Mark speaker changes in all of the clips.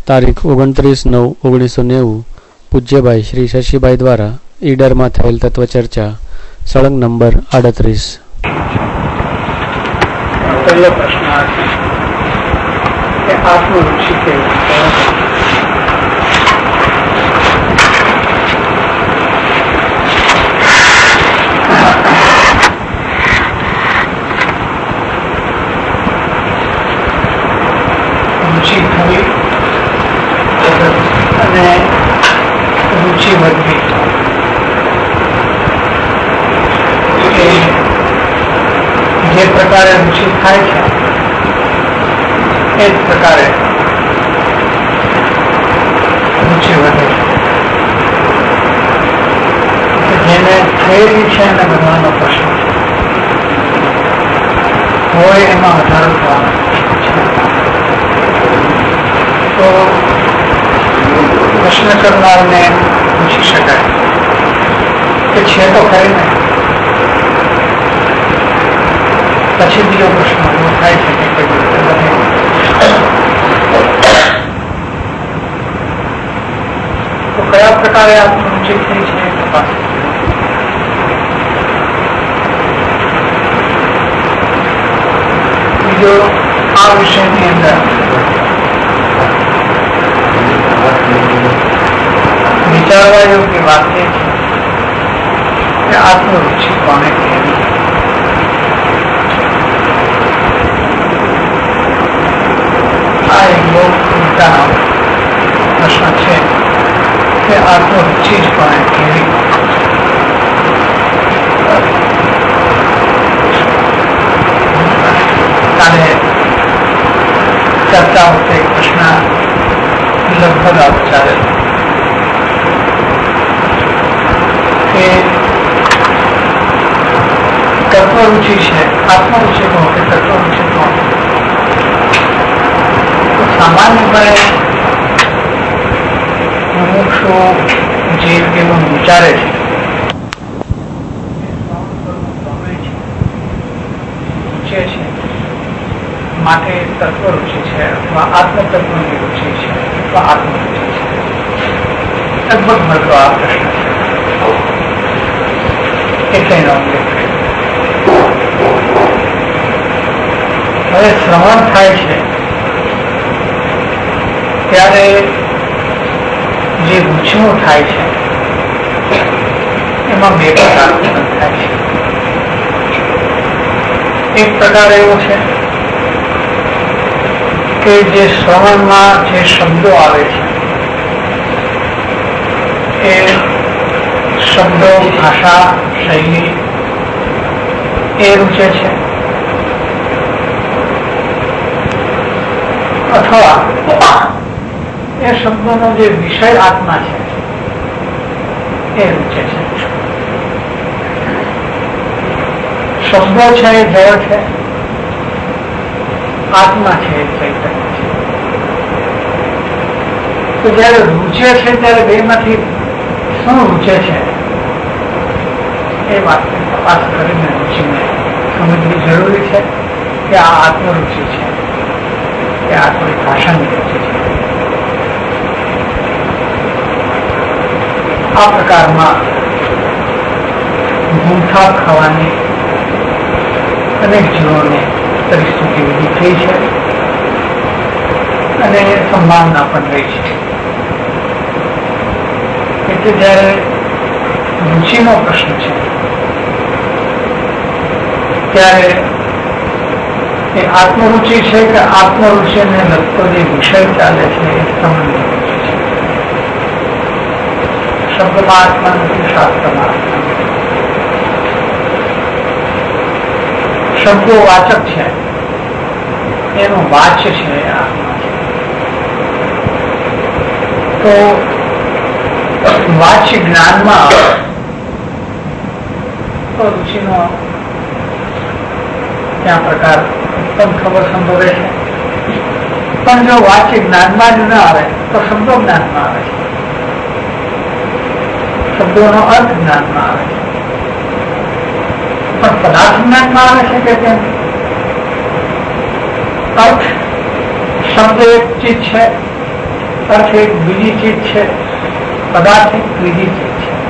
Speaker 1: તારીખ 29/9/1990 પૂજ્યભાઈ શ્રી શશીભાઈ દ્વારા ઈડરમાં થયેલ તત્વચર્ચા સળંગ નંબર 38.
Speaker 2: પહેલો પ્રશ્ન આ છે કે આત્મરુચિ કેવી રુચિ થવી અને રુચિ વધવી જે પ્રકારે રુચિ થાય છે એ જ પ્રકારે રુચિ વધે છે. જેને થયેલી છે એને બનવાનો પ્રશ્ન હોય એમાં વધારો થવાનો તો પ્રશ્ન કરનારને પૂછી શકાય કે છે તો ખરી ને. પછી બીજો પ્રશ્ન ઉભો થાય છે કે કઈ રીતે બને. તો કયા પ્રકારે આત્મરુચિ થઈ છે તપાસ. બીજો આ વિષયની અંદર વિચારવા યોગ્ય વાત એ છે કે આત્મરુચિ કોને કહેવી. આ એક બહુ મોટા પ્રશ્ન છે કે આત્મરુચિ જ કોને કહેવી. કાલે ચર્ચા વખતે એક પ્રશ્ન લગભગ આવો ચાલે કે તત્વરુચિ છે આત્મરુચિ કહો કે તત્વરુચિ કહો. સામાન્યપણે મુમુક્ષુ જીવ એવું વિચારે છે માટે તત્વરુચિ છે અથવા આત્મતત્વની રુચિ છે અથવા આત્મરુચિ છે. લગભગ મળતો આ પ્રશ્ન છે એટલે હવે શ્રવણ થાય છે ત્યારે જે રુચિઓ થાય છે એમાં બે પ્રકાર થાય છે. એક પ્રકાર એવો છે કે જે શ્રવણમાં જે શબ્દો આવે છે એ શબ્દો ભાષા શૈલી એ રૂચે છે. અથવા એ શબ્દોનો જે વિષય આત્મા છે એ રૂચે છે. શબ્દો છે એ જળ છે, આત્મા છે એ ચૈતન્ય છે. તો જયારે રૂચે છે ત્યારે બે માંથી શું રૂચે છે એ વાતની તપાસ કરીને રુચિને સમજવી જરૂરી છે કે આ આત્મરુચિ છે કે આ કોઈ ભાષાની રુચિ છે. આ પ્રકારમાં ગૂંઠા ખાવાની અનેક જીવોને પરિસ્થિતિ ઉભી થઈ છે અને સંભાવના પણ રહી છે. એટલે જયારે રુચિનો પ્રશ્ન છે ત્યારે એ આત્મરુચિ છે કે આત્મરુચિને લગતો જે વિષય ચાલે છે એ સમજની રુચિ છે. શબ્દમાં આત્મા નથી, શાસ્ત્રમાં આત્મા. શબ્દો વાચક છે, એનું વાચ્ય છે આત્મા છે. તો વાચ્ય જ્ઞાનમાં તો રુચિનો ત્યાં પ્રકાર ઉત્તમ ખબર સંભવે છે. પણ જો વાચ્ય જ્ઞાનમાં જ ન આવે તો શબ્દો જ્ઞાનમાં આવે છે, શબ્દોનો અર્થ જ્ઞાનમાં આવે છે. પણ પદાર્થ જ્ઞાનમાં આવે છે કે તેમ અર્થ શબ્દ એક ચીજ છે, अर्थ एक बीजी चीज है, पदार्थ एक त्रीजी चीज है।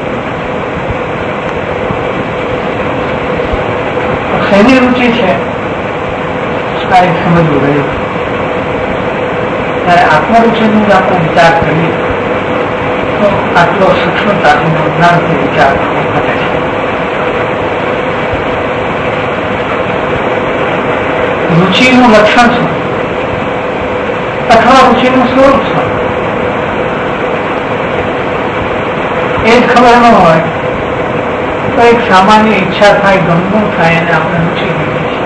Speaker 2: शैनी रुचि है उसका एक समझ हो गई। ત્યારે આત્મરુચિનું જ આપણે વિચાર કરીએ તો આટલો સૂક્ષ્મતાથી જ્ઞાનથી વિચાર ઘટે છે। રુચિનું લક્ષણ શું અથવા રુચિનું સ્વરૂપ શું એ જ ખબર ન હોય તો એક સામાન્ય ઈચ્છા થાય, ગમવું થાય અને આપણે રુચિ કહીએ છીએ।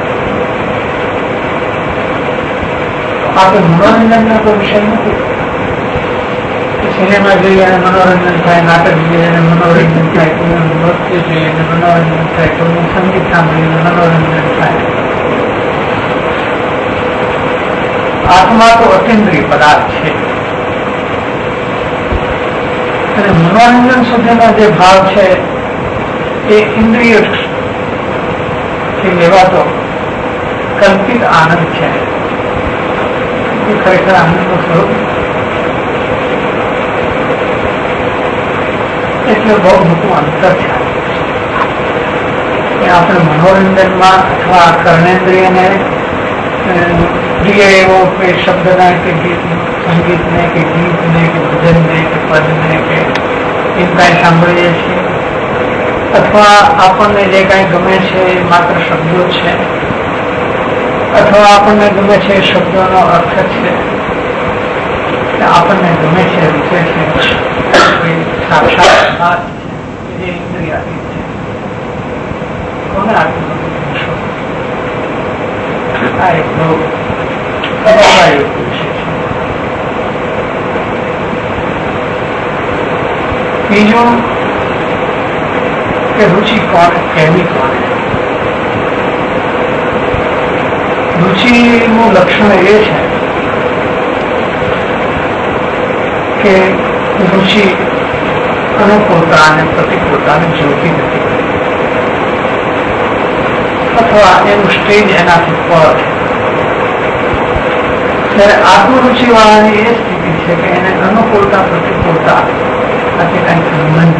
Speaker 2: આપણે મનોરંજનનો કોઈ વિષય નથી કે સિનેમા જોઈએ અને મનોરંજન થાય, નાટક જોઈએ અને મનોરંજન થાય, કોઈનું નૃત્ય જોઈએ અને મનોરંજન થાય, કોઈનું સંગીત સાંભળીને મનોરંજન થાય। આત્મા તો અતિન્દ્રિય પદાર્થ છે અને મનોરંજન સુધીનો જે ભાવ છે એ ઇન્દ્રિયથી લેવાતો કલ્પિત આનંદ છે। એ ખરેખર આનંદનું સ્વરૂપ એટલે બહુ મોટું અંતર છે કે આપણે મનોરંજનમાં અથવા કર્ણેન્દ્રિયને પ્રિય એવો કોઈ શબ્દના કે સંગીતને કે ગીતને કે ભજનને કે પદને કે એ કાંઈ સાંભળીએ છીએ અથવા આપણને જે કાંઈ ગમે છે એ માત્ર શબ્દો છે અથવા આપણને ગમે છે શબ્દોનો અર્થ છે, આપણને ગમે છે, રૂચે છે, સાક્ષાત વાત છે જે ઇન્દ્રિયાતીત છે, કોને આટલું આ એક બહુ ખબરદારીયુક્ત વિષય છે। બીજું કે રુચિ કોને કહેવી કોને? રુચિનું લક્ષણ એ છે કે રુચિ અનુકૂળતા અને પ્રતિકૂળતાને જોતી નથી અથવા એનું સ્ટેજ એનાથી પર છે। ત્યારે આત્મરુચિ વાળાની એ સ્થિતિ છે કે એને અનુકૂળતા પ્રતિકૂળતા સાથે કઈ સંબંધ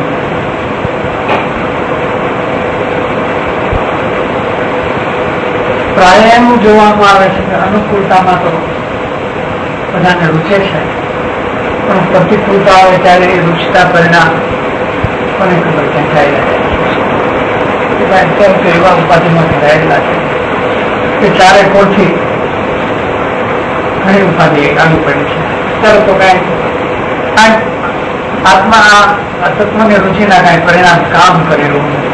Speaker 2: પ્રાય એવું જોવામાં આવે છે કે અનુકૂળતામાં તો બધાને રૂચે છે પણ પ્રતિકૂળતા આવે ત્યારે એ રૂચતા પરિણામ કોને ખબર ક્યાં જાય અત્યારે તો એવા ઉપાધિમાં ઘેરાયેલા છે કે ચારે કોરથી ઘણી ઉપાધિ આવી પડી છે। અત્યારે તો કાંઈ આત્મા આ તત્વની રુચિના કાંઈ પરિણામ કામ કરેલું નથી।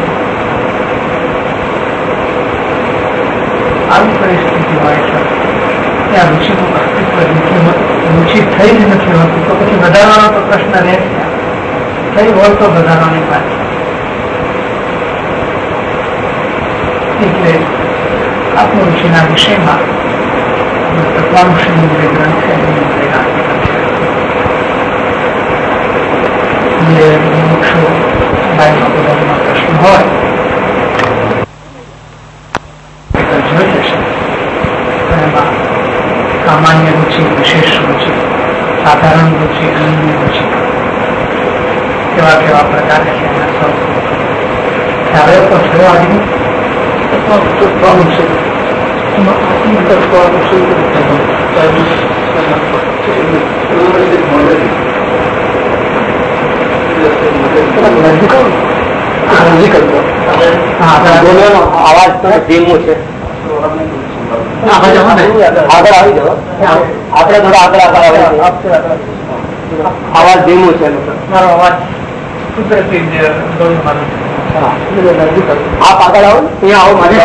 Speaker 2: આવી પરિસ્થિતિ હોય છે ત્યાં રુચિનું અસ્તિત્વ નથી હોતું, રુચિ થઈ જ નથી હોતું તો પછી વધારવાનો તો પ્રશ્ન રહે છે, થઈ હોય તો વધારવાની વાત છે। એટલે આત્મરુચિના વિષયમાં તત્વાનુષયનું જે ગ્રંથ છે એની જે મોક્ષો બાયમાં બધામાં પ્રશ્ન હોય જોઈ જશે એમાં સામાન્ય રુચિ, વિશેષ રુચિ, સાધારણ રુચિ, અનન્ય રુચિ કેવા કેવા પ્રકાર છે એના સૌ ખ્યાલ તો થયો આજે તત્વાનુષય
Speaker 3: આવાજ ધીમો છે, આગળ આવી જાઓ, આપણે થોડા આગળ આવાજ ધીમો છે,
Speaker 2: મારો અવાજ કુદરતી
Speaker 3: આપ આગળ આવો, અહીંયા આવો, મારે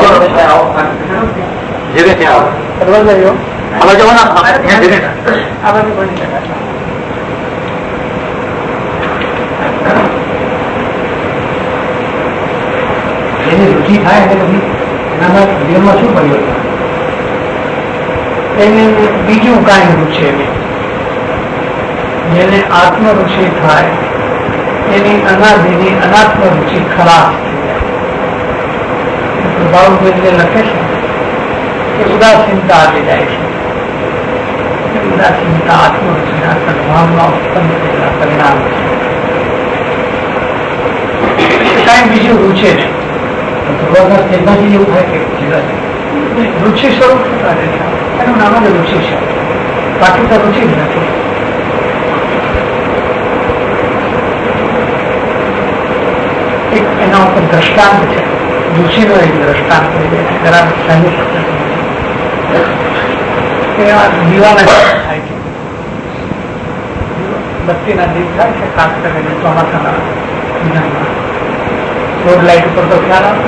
Speaker 3: જગ્યા ત્યાં આવો, હવે જવાના
Speaker 2: આ બધું બની શકાય। જેની રુચિ થાય એટલે પછી એનામાં જીવનમાં શું પરિવર્તન એને બીજું કાંઈ રૂચે નહીં। જેને આત્મરુચિ થાય એની અનાદિની અનાત્મ રુચિ ખલાસ થઈ જાય। પ્રભાવ લખે છે કે ઉદાસીનતા આવી જાય છે, ઉદાસીનતા આત્મરુચિના સદભાવમાં ઉત્પન્ન થયેલા પરિણામ છે. કાંઈ બીજું રૂચે છે તેમાંથી એવું થાય કે રુચિ સ્વરૂપ થતા રહે છે. એનું નામ જ રુચિ છે, બાકી તો રુચિ જ નથી. એક એના ઉપર દ્રષ્ટાંત છે, રુચિનો એક દ્રષ્ટાંત જરા સહેલું દીવાના થાય છે, બત્તીના દીપ થાય છે, ખાસ કરીને ચોમાસાના મહિનામાં રોડ લાઈટ ઉપર તો ખ્યાલ આવતો,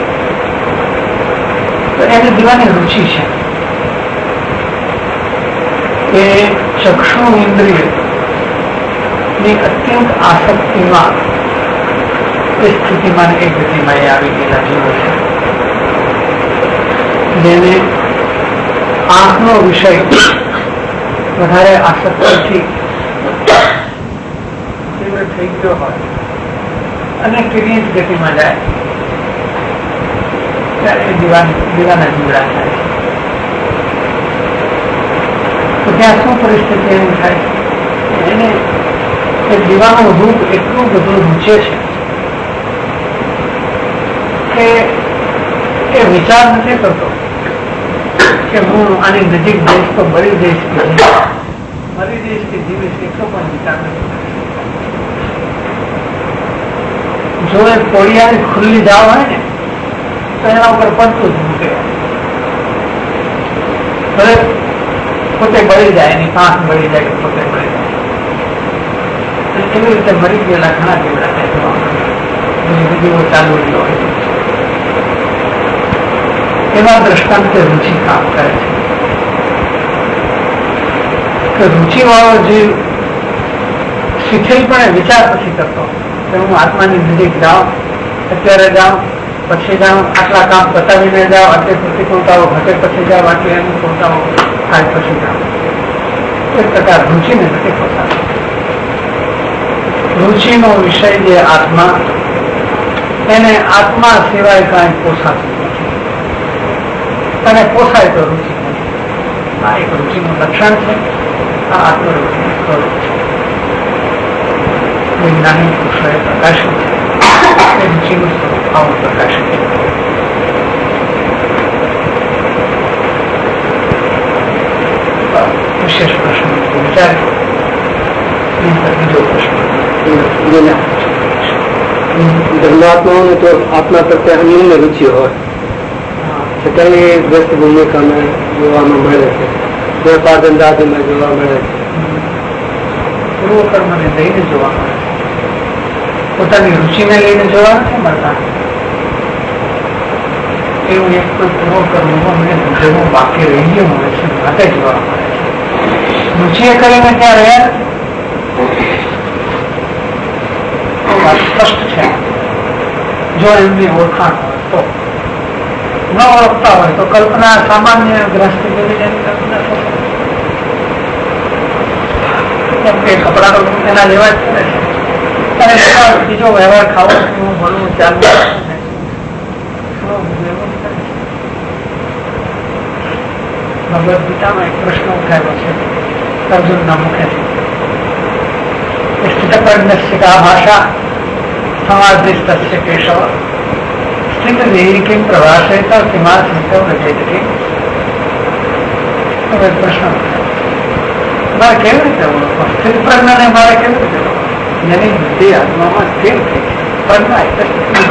Speaker 2: તો એની દીવાની રુચિ છે. એ ચક્ષુ ઇન્દ્રિય ની અત્યંત આસક્તિમાં એ સ્થિતિમાં એક ગતિમાં એ આવી ગયેલા જીવો છે, જેને આંખનો વિષય વધારે આસક્તિથી તીવ્ર થઈ ગયો હોય અને તેની જ ગતિમાં જાય ત્યારે દીવાના જીવડા થાય છે. તો ત્યાં શું પરિસ્થિતિ એવી થાય છે, એને એ દીવાનું રૂપ એટલું બધું રૂચે છે કે એ વિચાર નથી કરતો કે હું આની નજીક જઈશ તો મરી જઈશ કે મરી જઈશ કે જીવીશ, એટલો પણ વિચાર નથી. જો એ કોળિયાની ખુલ્લી જાવ હોય ને તો એના ઉપર પડતું જ મૂકે, ભલે પોતે બળી જાય, એની પાંખ બળી જાય કે પોતે બળી જાય. એવી રીતે મરી ગયેલા ઘણા જીવડા વિધિઓ ચાલુ રહ્યો હોય એવા દ્રષ્ટાંતે રુચિ કામ કરે છે કે રુચિ વાળો જીવ શીખેલ પણ વિચાર પછી કરતો કે હું આત્માની નજીક જાઉં, અત્યારે જાઉં, પછી જાઉં, આટલા કામ પતાવીને જાઓ, આટલી પ્રતિકૂળતાઓ ઘટે પછી જાઓ, આટલી અનુકૂળતાઓ થાય પછી જાઓ. એક પ્રકાર રુચિને નથી પોસાતો. રુચિનો વિષય જે આત્મા, એને આત્મા સિવાય કાંઈ પોસાતું નથી, અને પોસાય તો રુચિ નથી. આ એક રુચિનું લક્ષણ છે. આ આત્મરુચિનું સ્વરૂપ છે. વૈજ્ઞાનિક પુરુષોએ પ્રકાશિત છે એ રુચિનું સ્વરૂપ આવું પ્રકાશિત છે. વિશેષ પ્રશ્ન વિચાર બીજો પ્રશ્ન.
Speaker 3: ધર્માત્માઓને તો આત્મા પ્રત્યે અનિમ્ન રુચિ હોય છતાં એ વ્યસ્ત ભૂમિકામાં જોવામાં મળે છે, વેપાર ધંધામાં જોવા મળે છે,
Speaker 2: પૂર્વકર્મને લઈને જોવા મળે છે, પોતાની રુચિને લઈને જોવા નથી મળતા. એવું એક કોઈ પૂર્વકર્મમાં મને જેવું બાકી રહી ગયું મળે છે માટે જોવા મળે છે. રુચિએ કરીને ત્યાં રહ્યા સ્પષ્ટ છે. જો એમની ઓળખાણ હોય તો, ન ઓળખતા હોય તો કલ્પના સામાન્ય ગ્રસ્તી જેવી જેની કલ્પના થશે. કેમ કે કપડા તો એના લેવા જ પડે છે, અને બીજો વ્યવહાર ખાવો પીવું ભણવું ચાલવું ભગવદ ગીતામાં એક પ્રશ્ન ઉઠાવ્યો છે અર્જુનના મુખેથી. સ્થિતપ્રજ્ઞસ્ય કા ભાષા સમાધિસ્તસ્ય કેશવ સ્થિતદેહી કિમ પ્રવાસેત કિમા સંતો રચેતકે. હવે પ્રશ્ન મારે કેવી રીતે ઓળખો? સ્થિત પ્રજ્ઞાને મારે કેવી રીતે ઓળખો? જેની બુદ્ધિ આત્મામાં સ્થિર થઈ છે. પ્રજ્ઞા એટલે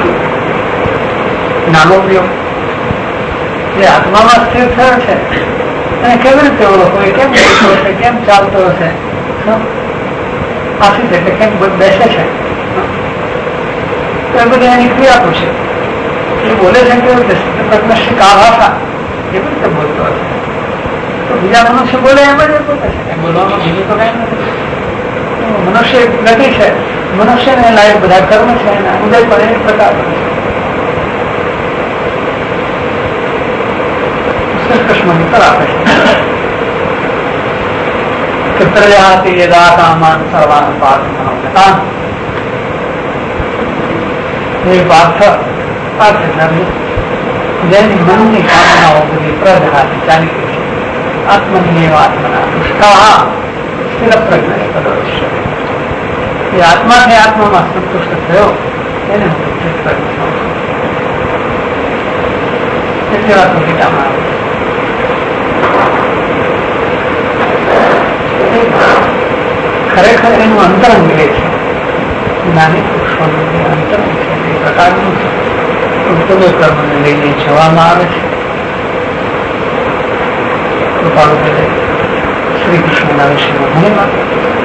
Speaker 2: નાનો ઉપયોગ જે આત્મામાં સ્થિર થયો છે એને કેવી રીતે ઓળખો? એ કેમ બોલતો હશે, કેમ ચાલતો હશે, આશિત એટલે કેમ બેસે છે, એ બધી એની ક્રિયા પૂછે. એ બોલે છે કેવી રીતે? પ્રજ્ઞસ્ય કા ભાષા, કેવી રીતે બોલતો હશે? તો બીજા મનુષ્ય બોલે એમ જ બોલે છે, બોલવામાં બીજું તો કઈ નથી. મનુષ્ય નથી છે, મનુષ્યને લાયક બધા કર્મ છે, એના ઉદય પણ એક પ્રકાર છે. કૃષ્ણ ઉત્તર આપે છે કે પ્રજાતિ યદા કામાન સર્વાન પાર્થ હે પાર્થ, જેની મનની કામનાઓ બધી પ્રજાતિ ચાલી ગઈ છે, આત્મની આત્મના સંતુષ્ટા સ્થિર પ્રજ્ઞ તદવશ્ય. એ આત્માથી આત્મામાં સંતુષ્ટ થયો એને હું સ્થિર પ્રજ્ઞ કહું છું. એટલી વાત ગીતામાં આવે છે. ખરેખર એનું અંતરંગ એ છે, જ્ઞાની પુરુષોનું જે અંતરંગ છે એ પ્રકારનું છે. ઉત્તમ કર્મને લઈને જવામાં આવે છે. કૃપાળુ ભેદે શ્રી કૃષ્ણના વિષયમાં ઘણી વાત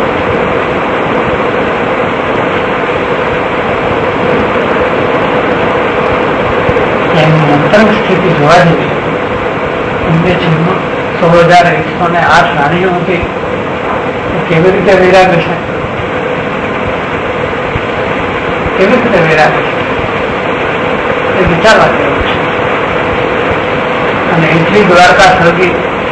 Speaker 2: એમની અંતરંગ સ્થિતિ જોવા જેવી એમને જન્મ 16,108 રાણીઓ હતી. કેવી રીતે વૈરાગ છે, કેવી રીતે વૈરાગ છે એ વિચારવા જેવું છે. અને એટલી દ્વારકા સળગી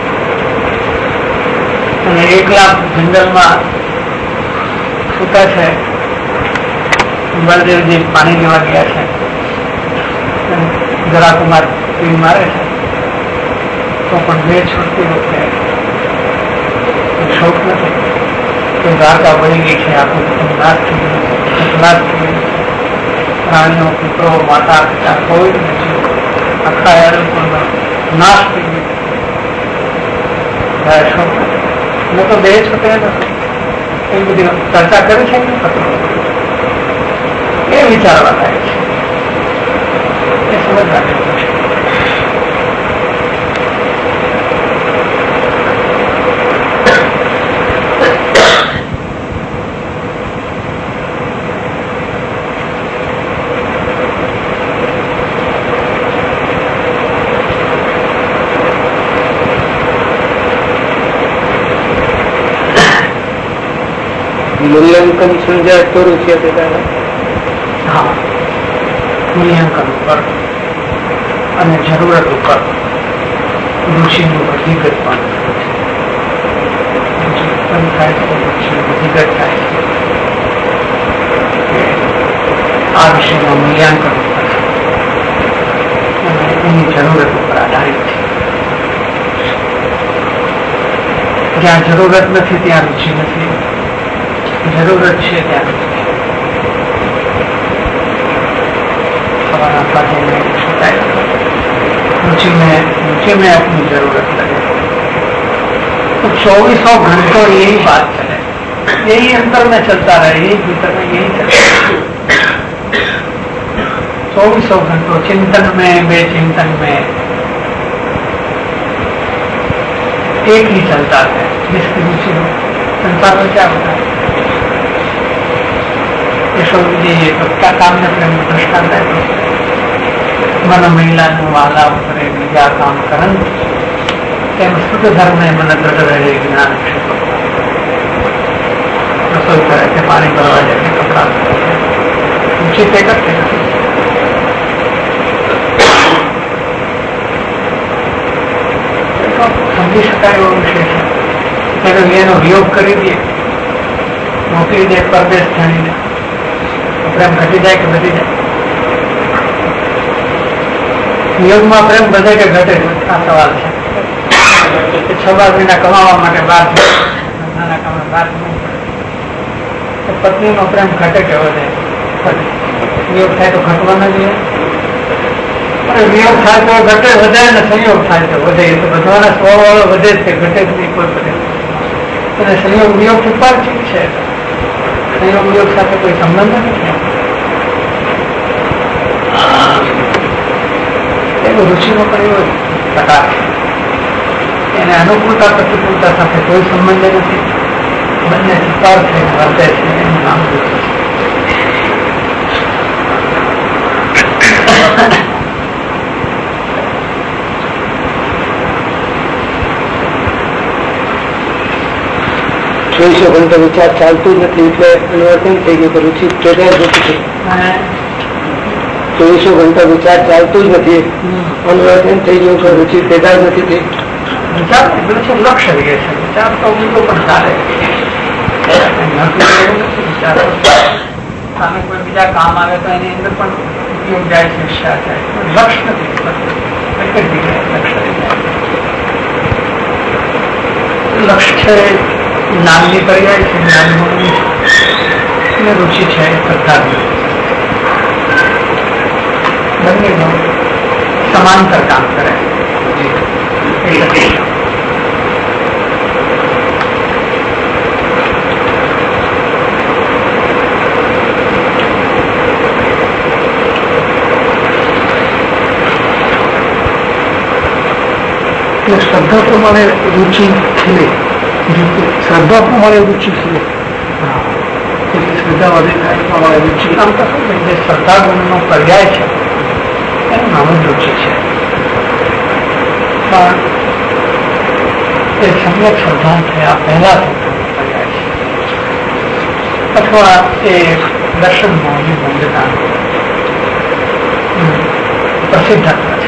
Speaker 2: અને એકલા જંગલમાં સૂતા છે. બળદેવજી પાણી લેવા ગયા છે, જરાકુમાર તીર મારે છે તો પણ બે છૂટતી વખતે શોક નથી કે દ્વારકા બળી ગઈ છે, આખું નાશ થઈ ગયું છે, નાશ થઈ ગયું છે. પ્રાણીઓ, પુત્રો, માતા પિતા કોઈ નથી, આખા યાદવપુરમાં નાશ થઈ ગયો. શોક નથી તો બે છૂટે નથી. એ બધી ચર્ચા કરી છે એ વિચારવા લાગે છે, એ સમજવા છે.
Speaker 3: મૂલ્યાંકન સમજાય તો રુચિ
Speaker 2: હા, મૂલ્યાંકન ઉપર અને જરૂરત ઉપર રુચિનું વર્ગીકરણ પણ થાય છે. વર્ગીકરણ થાય છે આ વિષયમાં મૂલ્યાંકન ઉપર અને એની જરૂરત ઉપર આધારિત છે. જ્યાં જરૂરત નથી ત્યાં રુચિ નથી, જરૂરત છે ત્યાં रुचि में अपनी जरूरत लगे तो 24 घंटों यही बात चले, यही अंतर में चलता रहे, यही भीतर में यही चलता रहे. 24 घंटों चिंतन में, बेचिंतन में एक ही चलता है. जिसकी रुचि हो संसार में क्या होता है. यशोदा जी ये क्या काम में प्रेम दृष्टांत है. मन महिला वाला उतरे बीजा काम करन तेम शुद्ध धर्म में मन दृढ़ रहे ज्ञान क्षेत्र. रसोई करे थे, पानी भरवा जाते, कपड़ा ऊंची पे करते समझी शकाय एवो विषय है. एनो वियोग करी दिए, मोकली दे परदेश जानी ने प्रेम घटी जाए कि वधी जाए. વિયોગમાં પ્રેમ વધે કે ઘટે આ સવાલ છે. 6 મહિના કમાવા માટે બહાર નાના કામમાં બહાર જવું પડે તો પત્નીનો પ્રેમ ઘટે કે વધે? વિયોગ થાય તો ઘટવા ન જોઈએ. વિયોગ થાય તો ઘટે વધે ને સંયોગ થાય તો વધે. એ તો બધાના સ્વભાવ વધે જ છે, ઘટે જ નહીં કોઈ પડે. અને સંયોગ વિયોગ થી પર ઠીક છે, સંયોગ વિયોગ સાથે કોઈ સંબંધ નથી. રુચિનો પણ એવો પ્રકાર છે, એને અનુકૂળતા પ્રતિકૂળતા સાથે કોઈ સંબંધ નથી. બંને સ્વીકાર થઈને વર્તે છે, એનું નામ રુચિ છે.
Speaker 3: ચોવીસો ઘંટા વિચાર ચાલતું જ નથી એટલે એનું અર્થ એમ થઈ ગયું કે રુચિ પેદા જ નથી. 24 ઘંટા વિચાર ચાલતું જ નથી એનું અર્થ એમ થઈ ગયું કે રુચિ પેદા જ નથી થઈ.
Speaker 2: વિચાર લક્ષ્ય રહે છે. વિચાર તો બીજો પણ ચાલે, સામે કોઈ બીજા કામ આવે તો એની અંદર પણ ઉપયોગ જાય છે, ઈચ્છા જાય. લક્ષ્ય નથી, એક જ જગ્યાએ લક્ષ્ય રહી જાય. લક્ષ્ય છે જ્ઞાનની પર્યાય છે, જ્ઞાનની રુચિ છે એ શ્રદ્ધાની. બંનેનો સમાંતર કામ કરે. શ્રદ્ધા પ્રમાણે રુચિ ખીલે, શ્રદ્ધા પ્રમાણે રુચિ ખીલે, શ્રદ્ધા વધે પ્રમાણે રુચિ. આમ તો જે શ્રદ્ધા ગુણનો પર્યાય છે એનું નામ જ રુચિ છે. પણ એ સમ્યક શ્રદ્ધા થયા પહેલા પર્યાય છે, અથવા એ દર્શન મોહની મૂલ્યતા પ્રસિદ્ધતા છે.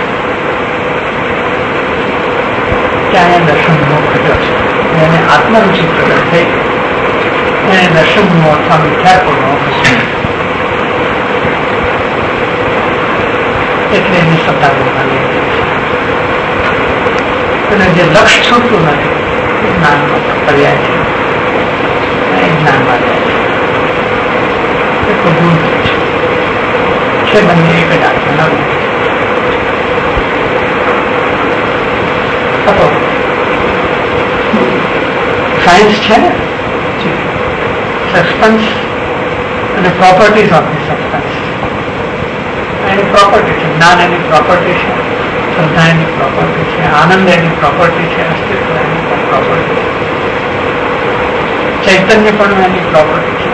Speaker 2: ત્યાં દર્શન મોહ ઘટ્યો છે, એને આત્મરુચિ પ્રગટ થઈ, એને દર્શન મોહ અથવા મિથ્યાત્વનો એટલે એની સત્તા ગુણવાની. અને જે લક્ષ્ય છૂટતું નથી એ જ્ઞાનનો પર્યાય છે, એ જ્ઞાનમાં જાય છે. એ તો ગુણ છે, બંને એક જ આત્માના ગુણ. સાયન્સ છે ને, સબસ્ટન્સ અને પ્રોપર્ટીઝ ઓફ ધી સબસ્ટન્સ, એની પ્રોપર્ટી છે. જ્ઞાન એની પ્રોપર્ટી છે, શ્રદ્ધા એની પ્રોપર્ટી છે, આનંદ એની પ્રોપર્ટી છે, અસ્તિત્વ એની પ્રોપર્ટી છે, ચૈતન્ય પણ એની પ્રોપર્ટી છે,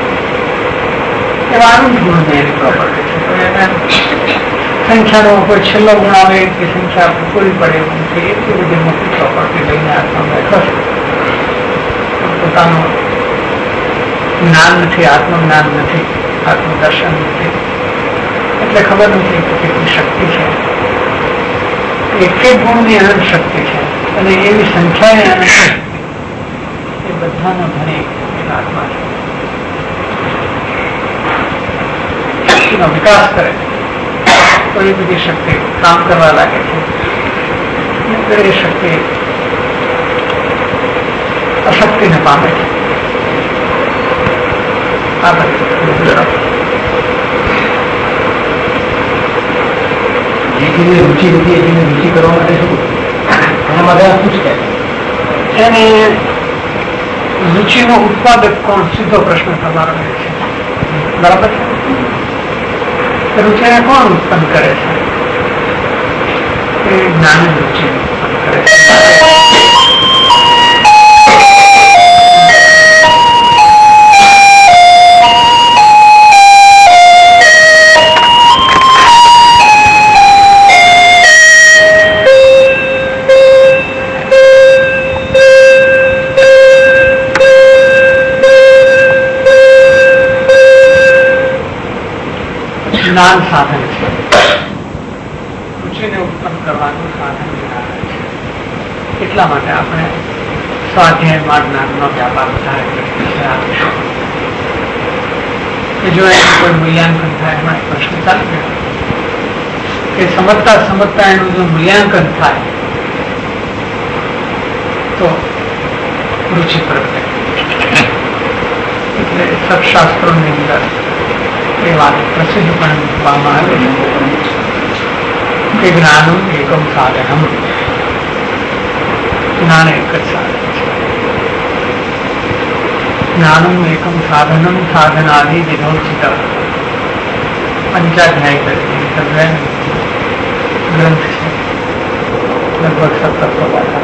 Speaker 2: એવા આનંદ ગુણ એની પ્રોપર્ટી છે. તો એને સંખ્યાનો કોઈ છેલ્લો ગુણ આવે એટલી સંખ્યા પૂરી પડે નથી, એટલી બધી મોટી પ્રોપર્ટી લઈને આત્મા બેઠો છે. પોતાનું જ્ઞાન નથી, આત્મજ્ઞાન નથી, આત્મદર્શન નથી, એટલે ખબર નથી કે કેટલી શક્તિ છે. એક એક ગુણની અનંત શક્તિ છે, અને એવી સંખ્યાની અનંત શક્તિ એ બધાનો ધણી એક આત્મા છે. શક્તિનો વિકાસ કરે તો એ બધી શક્તિ કામ કરવા લાગે છે, એ શક્તિ અશક્તિને પામે છે. આ
Speaker 3: જેની રુચિ નથી એની રુચિ કરવા માટે શું એના માટે શું છે?
Speaker 2: એને રુચિનો ઉત્પાદક કોણ, સીધો પ્રશ્ન તમારો છે. બરાબર છે? રુચિને કોણ ઉત્પન્ન કરે છે? એ જ્ઞાન રુચિ ઉત્પન્ન કરે છે. જ્ઞાન સાધન છે, રુચિને ઉત્પન્ન કરવાનું સાધન જ્ઞાન છે. એટલા માટે આપણે સ્વાધ્યાયમાં જ્ઞાનનો વ્યાપાર વધારે આપીશું કે જો એનું કોઈ મૂલ્યાંકન થાય. એમાં પ્રશ્ન ચાલી ગયો કે સમજતા સમજતા એનું જો મૂલ્યાંકન થાય તો રુચિ પ્રગટે. એટલે સત્શાસ્ત્રોની અંદર એ વાત પ્રસિદ્ધપણે મૂકવામાં આવે કે જ્ઞાનમ એકમ સાધનમ, જ્ઞાન એક જ સાધન છે. જ્ઞાનમ એકમ સાધનમ સાધનાદિ વિધોચિત પંચાધ્યાય તરીકે ગ્રંથ છે, લગભગ 1700 પાઠા.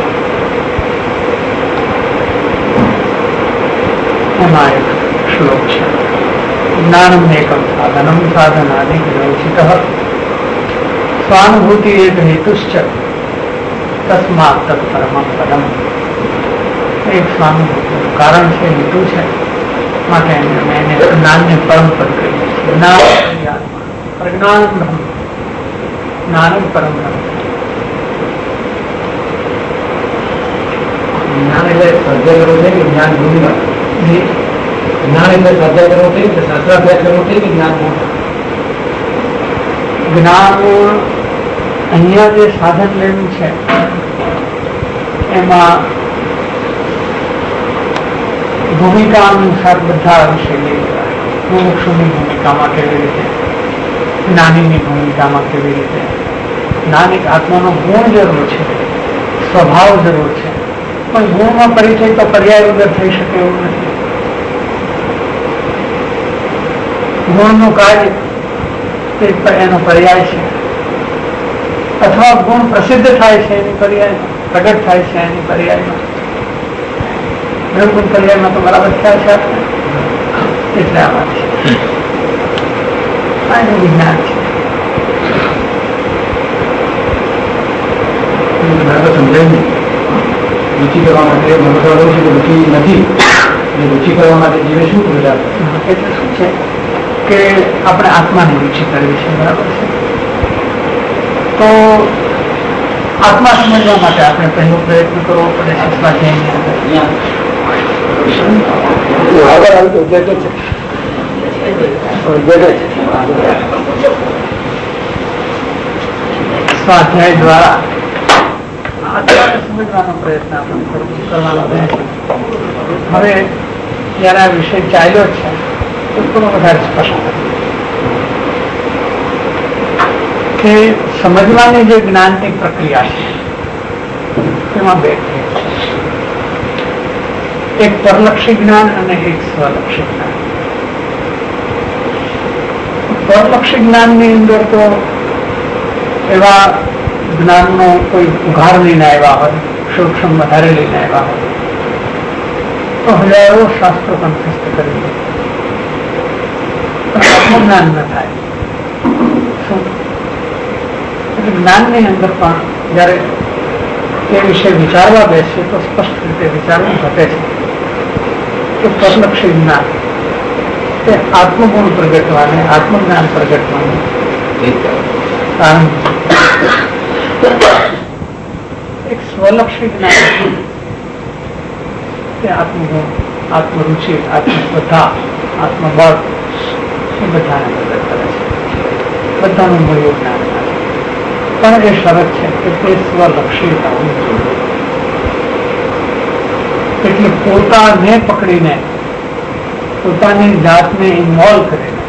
Speaker 2: એમાં એક શ્લોક છે, જ્ઞાનમ એકમ સાધનમ સાધનાદિ વિરોચિત સ્વાનુભૂતિ એક હેતુશ્ચ તસ્માત તત્પરમ પદમ. એક સ્વાનુભૂતિનું કારણ છે, હેતુ છે, માટે અમે એને જ્ઞાનને પરમ પદ કહીએ છીએ. પ્રજ્ઞાન બ્રહ્મ, જ્ઞાન પરમ બ્રહ્મ.
Speaker 3: જ્ઞાન એટલે સર્જન કરવું છે કે જ્ઞાન ભૂમિકા? જ્ઞાન એટલે સર્જન કરવું છે કે શાસ્ત્રાભ્યાસ કરવો છે કે જ્ઞાન?
Speaker 2: જ્ઞાન અહીંયા જે સાધન લેવું છે એમાં ભૂમિકા અનુસાર બધા વિષય લઈ લેવાય. મુમુક્ષુની ભૂમિકામાં કેવી રીતે, જ્ઞાનીની ભૂમિકામાં કેવી રીતે. જ્ઞાની આત્માનો ગુણ જરૂર છે, સ્વભાવ જરૂર છે, પણ ગુણનો પરિચય તો પર્યાય વગર થઈ શકે એવું નથી. ગુણનું કાર્ય એનો પર્યાય છે, અથવા ગુણ પ્રસિદ્ધ થાય છે એની પર્યાય, પ્રગટ થાય છે એની પર્યાયમાં. બિલકુલ પર્યાયમાં તો બરાબર ખ્યાલ છે એટલે આમાં છે એનું વિજ્ઞાન છે.
Speaker 4: સમજાય નહીં રુચિ કરવા માટે રુચિ નથી, રુચિ કરવા માટે જીવે શું પ્રચાર
Speaker 2: એટલે શું છે કે આપણે આત્માની રુચિ કરવી છે, બરાબર છે. તો આત્મા સમજવા માટે આપણે પહેલો પ્રયત્ન કરવો પડે છે સ્વાધ્યાયની અંદર. સ્વાધ્યાય દ્વારા આત્માને સમજવાનો પ્રયત્ન આપણે કરવાનો રહે છે. હવે જયારે આ વિષય ચાલ્યો છે તો થોડો વધારે સ્પષ્ટ કે સમજવાની જે જ્ઞાનની પ્રક્રિયા છે તેમાં બે છે, એક પરલક્ષી જ્ઞાન અને એક સ્વલક્ષી જ્ઞાન. પરલક્ષી જ્ઞાનની અંદર તો એવા જ્ઞાનનો કોઈ ઉઘાર લઈને આવ્યા હોય, સૂક્ષ્મ વધારે લઈને આવ્યા હોય તો હજારો શાસ્ત્રો કંઠસ્થ કરી દે, પણ આત્મજ્ઞાન ન થાય. એટલે જ્ઞાનની અંદર પણ જયારે એ વિશે વિચારવા બેસે તો સ્પષ્ટ રીતે વિચારવું ઘટે છે કે પરલક્ષી જ્ઞાન તે આત્મગુણ પ્રગટવાને, આત્મજ્ઞાન પ્રગટવાનું કારણ. એક સ્વલક્ષી જ્ઞાન તે આત્મગુણ, આત્મરુચિ, આત્મશ્રદ્ધા, આત્મબળ એ બધાને પ્રગટ કરે છે, બધાનું મૂલ્ય જ્ઞાન છે. પણ એ શરત છે કે તે સ્વલક્ષી હોવું જોઈએ. એટલે પોતાને પકડીને, પોતાની જાતને ઇન્વોલ્વ કરીને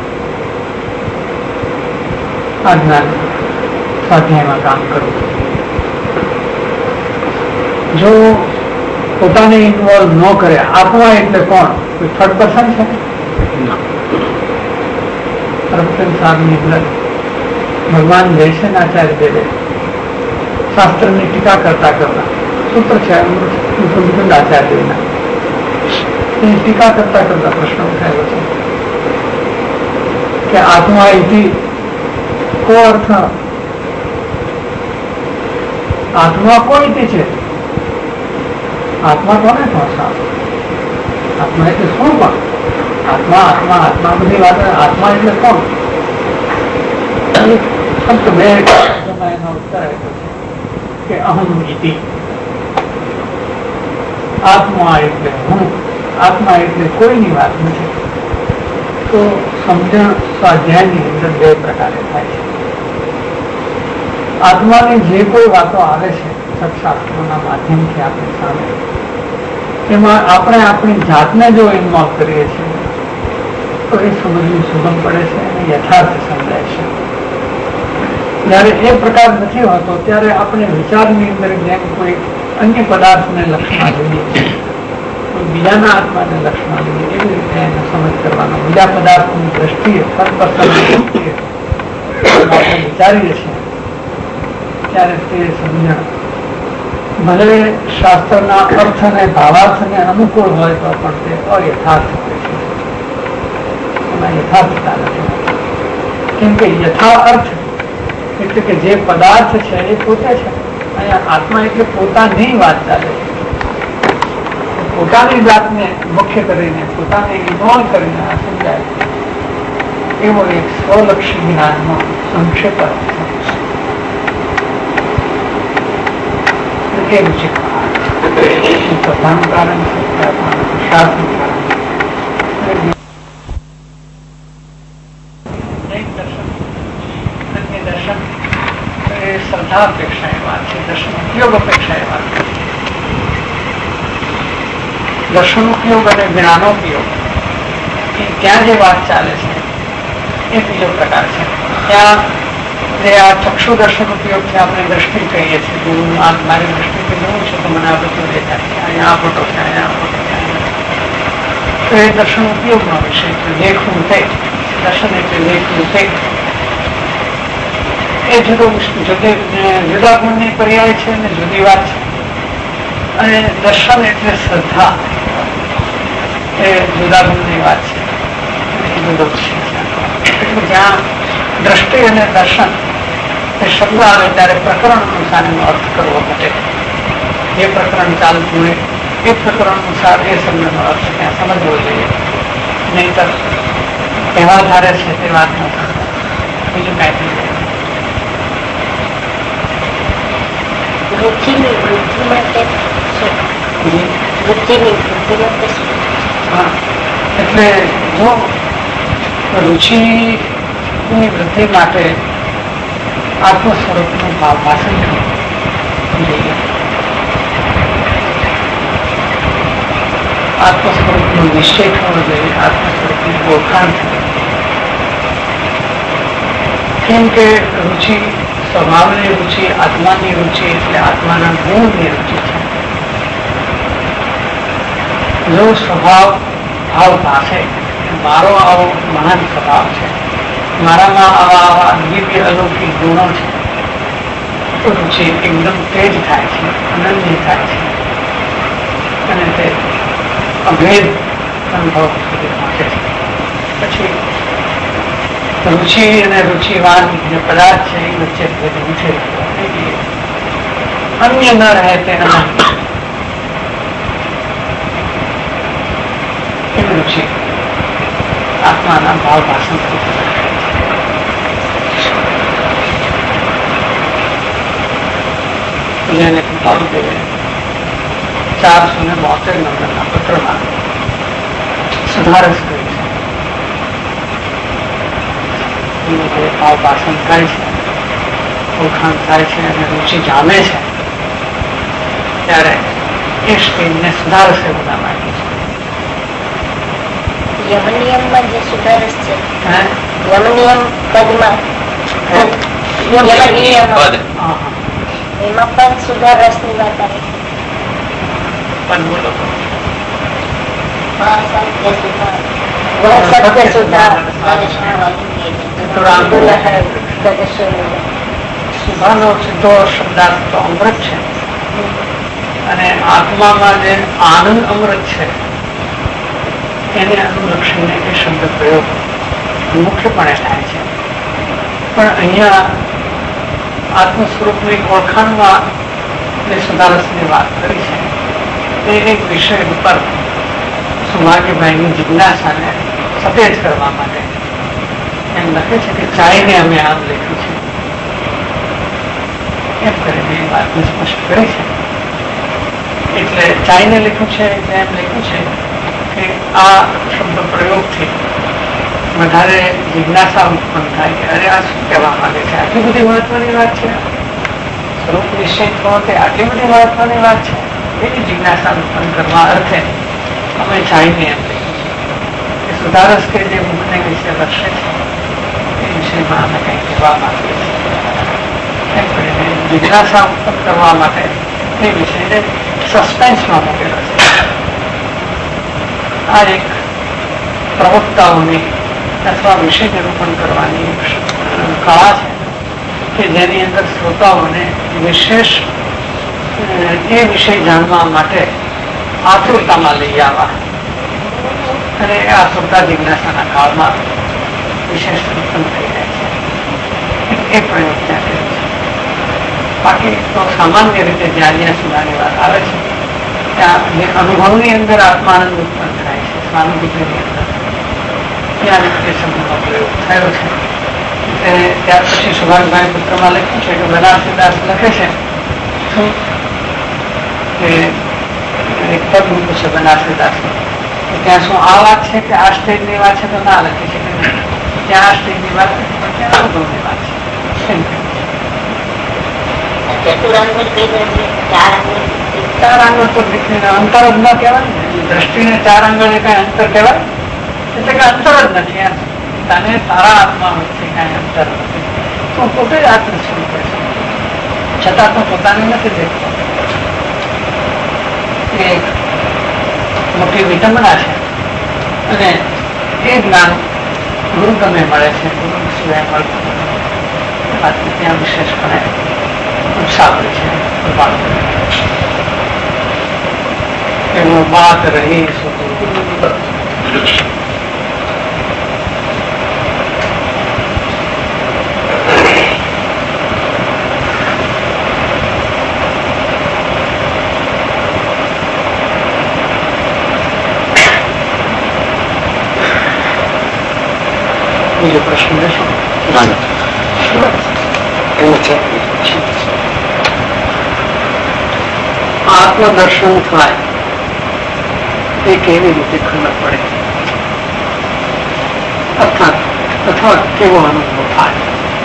Speaker 2: આ જ્ઞાન સ્વાધ્યાયમાં કામ કરવું. જો પોતાને ઇન્વોલ્વ ન કરે, આત્મા એટલે કોણ? કોઈ થર્ડ પર્સન છે? સારની અંદર ભગવાન જયસેનાચાર્ય દેવે શાસ્ત્રની ટીકા કરતા કરતા, સૂત્ર છે આચાર્યના, એની ટીકા કરતા કરતા પ્રશ્ન ઉઠાયો છે કે આત્મા ઇતિ કો અર્થ, આત્મા કોઈ ઇતિ છે? આત્મા કોને પહોંચા? આત્મા એટલે શું? પણ આત્મા આત્મા આત્મા બધી વાત, આત્મા એટલે કોણ? ફક્ત બે એનો ઉત્તર આપ્યો છે કે અહમ ઇતિ. આત્મા એટલે હું, આત્મા એટલે કોઈની વાત નથી. તો સમજણ સ્વાધ્યાયની અંદર બે પ્રકારે થાય છે. આત્માની જે કોઈ વાતો આવે છે સત્શાસ્ત્રોના માધ્યમથી આપણી સામે, એમાં આપણે આપણી જાતને જો ઇન્વોલ્વ કરીએ છીએ તો એ સમજવું સુગમ પડે છે અને યથાર્થ સમજાય છે. જયારે એ પ્રકાર નથી હોતો ત્યારે આપણે વિચારની અંદર જેમ કોઈ અન્ય પદાર્થને લક્ષમાં જોઈએ, કોઈ બીજાના આત્માને લક્ષમાં જોઈએ, એવી રીતે એને સમજ કરવાનો. બીજા પદાર્થની દ્રષ્ટિએ, દ્રષ્ટિએ આપણે વિચારીએ છીએ ત્યારે તે સમજણ ભલે શાસ્ત્રના અર્થ અને ભાવાર્થને અનુકૂળ હોય તો પણ તે અયથાર્થ હોય છે, એમાં યથાર્થતા નથી. કેમ કે યથા અર્થ એટલે કે જે પદાર્થ છે એ પોતે છે. અહીંયા આત્મા એટલે પોતાની વાત ચાલે છે, પોતાની જાતને મુખ્ય કરીને, પોતાને ઇન્વોલ્વ કરીને આ સમજાય એવો એક સ્વલક્ષી જ્ઞાનનો સંક્ષેપ કેવું છે. પ્રધાન કારણ છે શાસ્ત્રનું કારણ. દર્શન એ શ્રદ્ધા અપેક્ષા એ વાત છે, દર્શન ઉપયોગ અપેક્ષા એ વાત છે. દર્શનોપયોગ અને જ્ઞાનોપયોગ ત્યાં જે વાત ચાલે છે એ બીજો પ્રકાર છે. ત્યાં જે આ ચક્ષુ દર્શન ઉપયોગથી આપણે દ્રષ્ટિ કહીએ છીએ, હું મારી દ્રષ્ટિથી જોઉં છું તો મને આ બધું દેખાય છે, અહીંયા આ ફોટો છે, અહીંયા આ ફોટો છે, તો એ દર્શન ઉપયોગનો વિષય છે. દેખવું તે દર્શન એટલે દેખવું તે એ જુદા ગુણની પર્યાય છે અને જુદી વાત છે. અને દર્શન એટલે શ્રદ્ધા એ જુદા ગુણની વાત છે, એ જુદો વિષય છે. એટલે જ્યાં દ્રષ્ટિ અને દર્શન એ શબ્દ આવે ત્યારે પ્રકરણ અનુસાર એનો અર્થ કરવો ઘટે. જે પ્રકરણ ચાલતું હોય એ પ્રકરણ અનુસાર એ શબ્દનો અર્થ ત્યાં સમજવો જોઈએ, નહીતર એવા ધારે છે તે વાત ન કરતા, બીજું કાંઈ નહીં.
Speaker 5: વૃત્તિની વૃદ્ધિ માટે
Speaker 2: એટલે જો રુચિની વૃદ્ધિ માટે આત્મ સ્વરૂપનું ભાષણ જોઈએ, આત્મ સ્વરૂપનો નિશ્ચય થવો જોઈએ, આત્મ સ્વરૂપની ઓળખાણ થવી. કેમ કે રુચિ સ્વભાવની રુચિ, આત્માની રુચિ એટલે આત્માના ગુણની રુચિ છે. જો સ્વભાવ ભાવ પાસે મારો આવો મહાન સ્વભાવ છે, મારામાં આવા દિવ્ય અલૌકિક ગુણો છે, તો રુચિ એકદમ તેજ થાય છે, અનન્ય થાય છે અને તે અભેદ અનુભવ સુધી પહોંચે છે. પછી રુચિ અને રુચિવાન જે પદાર્થ છે એ વચ્ચે ભેદ ઉઠે, અન્ય ન રહે તે અનન્ય એવી રુચિ આત્માના ભાવ ભાષણ જેને 472 નંબરના પત્રમાં સુધારસ કરી છે. જે ભાવ ભાષણ થાય છે, ઓળખાણ થાય છે અને રુચિ જામે છે, ત્યારે એ સ્ટેજને સુધારસ એવું નામ આપ્યું છે.
Speaker 5: યમનિયમમાં જે સુધારસ છે, યમનિયમ પદમાં એમાં પણ સુધારસ ની વાત આવે.
Speaker 2: પણ બોલો
Speaker 5: સત્ય સુધાર
Speaker 2: સુધાનો સીધો શબ્દાર્થ તો અમૃત છે, અને આત્મામાં જે આનંદ અમૃત છે એને અનુલક્ષીને એ શબ્દ પ્રયોગ મુખ્યપણે થાય છે. પણ અહીંયા આત્મ સ્વરૂપની ઓળખાણમાં જે સુધારસની વાત કરી છે તે એક વિષય ઉપર સૌભાગ્યભાઈની જિજ્ઞાસાને સફેદ કરવા માટે એમ લખે છે કે ચાઈને અમે આમ લખ્યું છે, એમ કરીને એ વાતને સ્પષ્ટ કરી છે. એટલે ચાઈને લખ્યું છે એટલે એમ લખ્યું છે કે આ શબ્દ પ્રયોગથી વધારે જિજ્ઞાસા ઉત્પન્ન થાય કે અરે આ શું કહેવા માંગે છે, આટલી બધી મહત્વની વાત છે, સ્વરૂપ નિશ્ચય થવો તે આટલી બધી મહત્વની વાત છે, એવી જિજ્ઞાસા ઉત્પન્ન કરવા અર્થે અમે ચાઈને એમ લખ્યું છે. સુધારસ કે જે મુખને વિશે લક્ષ્ય છે એ વિષયમાં અમે કંઈ કહેવા માંગીએ છીએ. એમ કરીને જિજ્ઞાસા ઉત્પન્ન કરવા માટે એ વિષયને સસ્પેન્સમાં મૂકેલો છે. આ એક પ્રવક્તાઓની અથવા વિષય નિરૂપણ કરવાની કળા છે કે જેની અંદર શ્રોતાઓને વિશેષ એ વિષય જાણવા માટે આતુરતામાં લઈ આવવા, અને આ આતુરતા જિજ્ઞાસાના કાળમાં વિશેષ ઉત્પન્ન થઈ જાય છે. એ પ્રયોગ ત્યાં કર્યો છે. બાકી તો સામાન્ય રીતે જ્યાં જ્યાં સુધારની વાત આવે છે ત્યાં જે અનુભવની અંદર આત્માનંદ ઉત્પન્ન થાય છે, સ્વાનુભૂતિની અંદર, ત્યાં એ શબ્દનો પ્રયોગ થયો છે. ત્યાર પછી સુભાષભાઈ પુત્રમાં લખ્યું છે કે બનારસીદાસ લખે છે કે એક પદ મૂક્યું છે બનારસીદાસ, ત્યાં શું આ વાત છે કે આ સ્ટેજની વાત છે, તો ના લખી છે કે ત્યાં આ સ્ટેજની વાત નથી, પણ ત્યાં અનુભવની વાત છે. અંતર જ ન કહેવાય ને, દ્રષ્ટિને 4 આંગણે કઈ અંતર કહેવાય? એટલે કે અંતર જ નથી એમ. તને તારા આત્મા વચ્ચે કઈ અંતર નથી. તું પોતે જ આત્મ સ્વરૂપ છે, છતાં તું પોતાને નથી દેખતો. એક મોટી વિટંબના છે. અને એ જ્ઞાન ગુરુ ગમે મળે છે, ગુરુ સિવાય મળતું નથી. ત્યાં વિશેષપણે ઉત્સાહ છે. એનો બાત રહી બીજો પ્રશ્ન લેશો? આત્મદર્શન થાય એ કેવી રીતે ખબર પડે, અથવા કેવો અનુભવ થાય?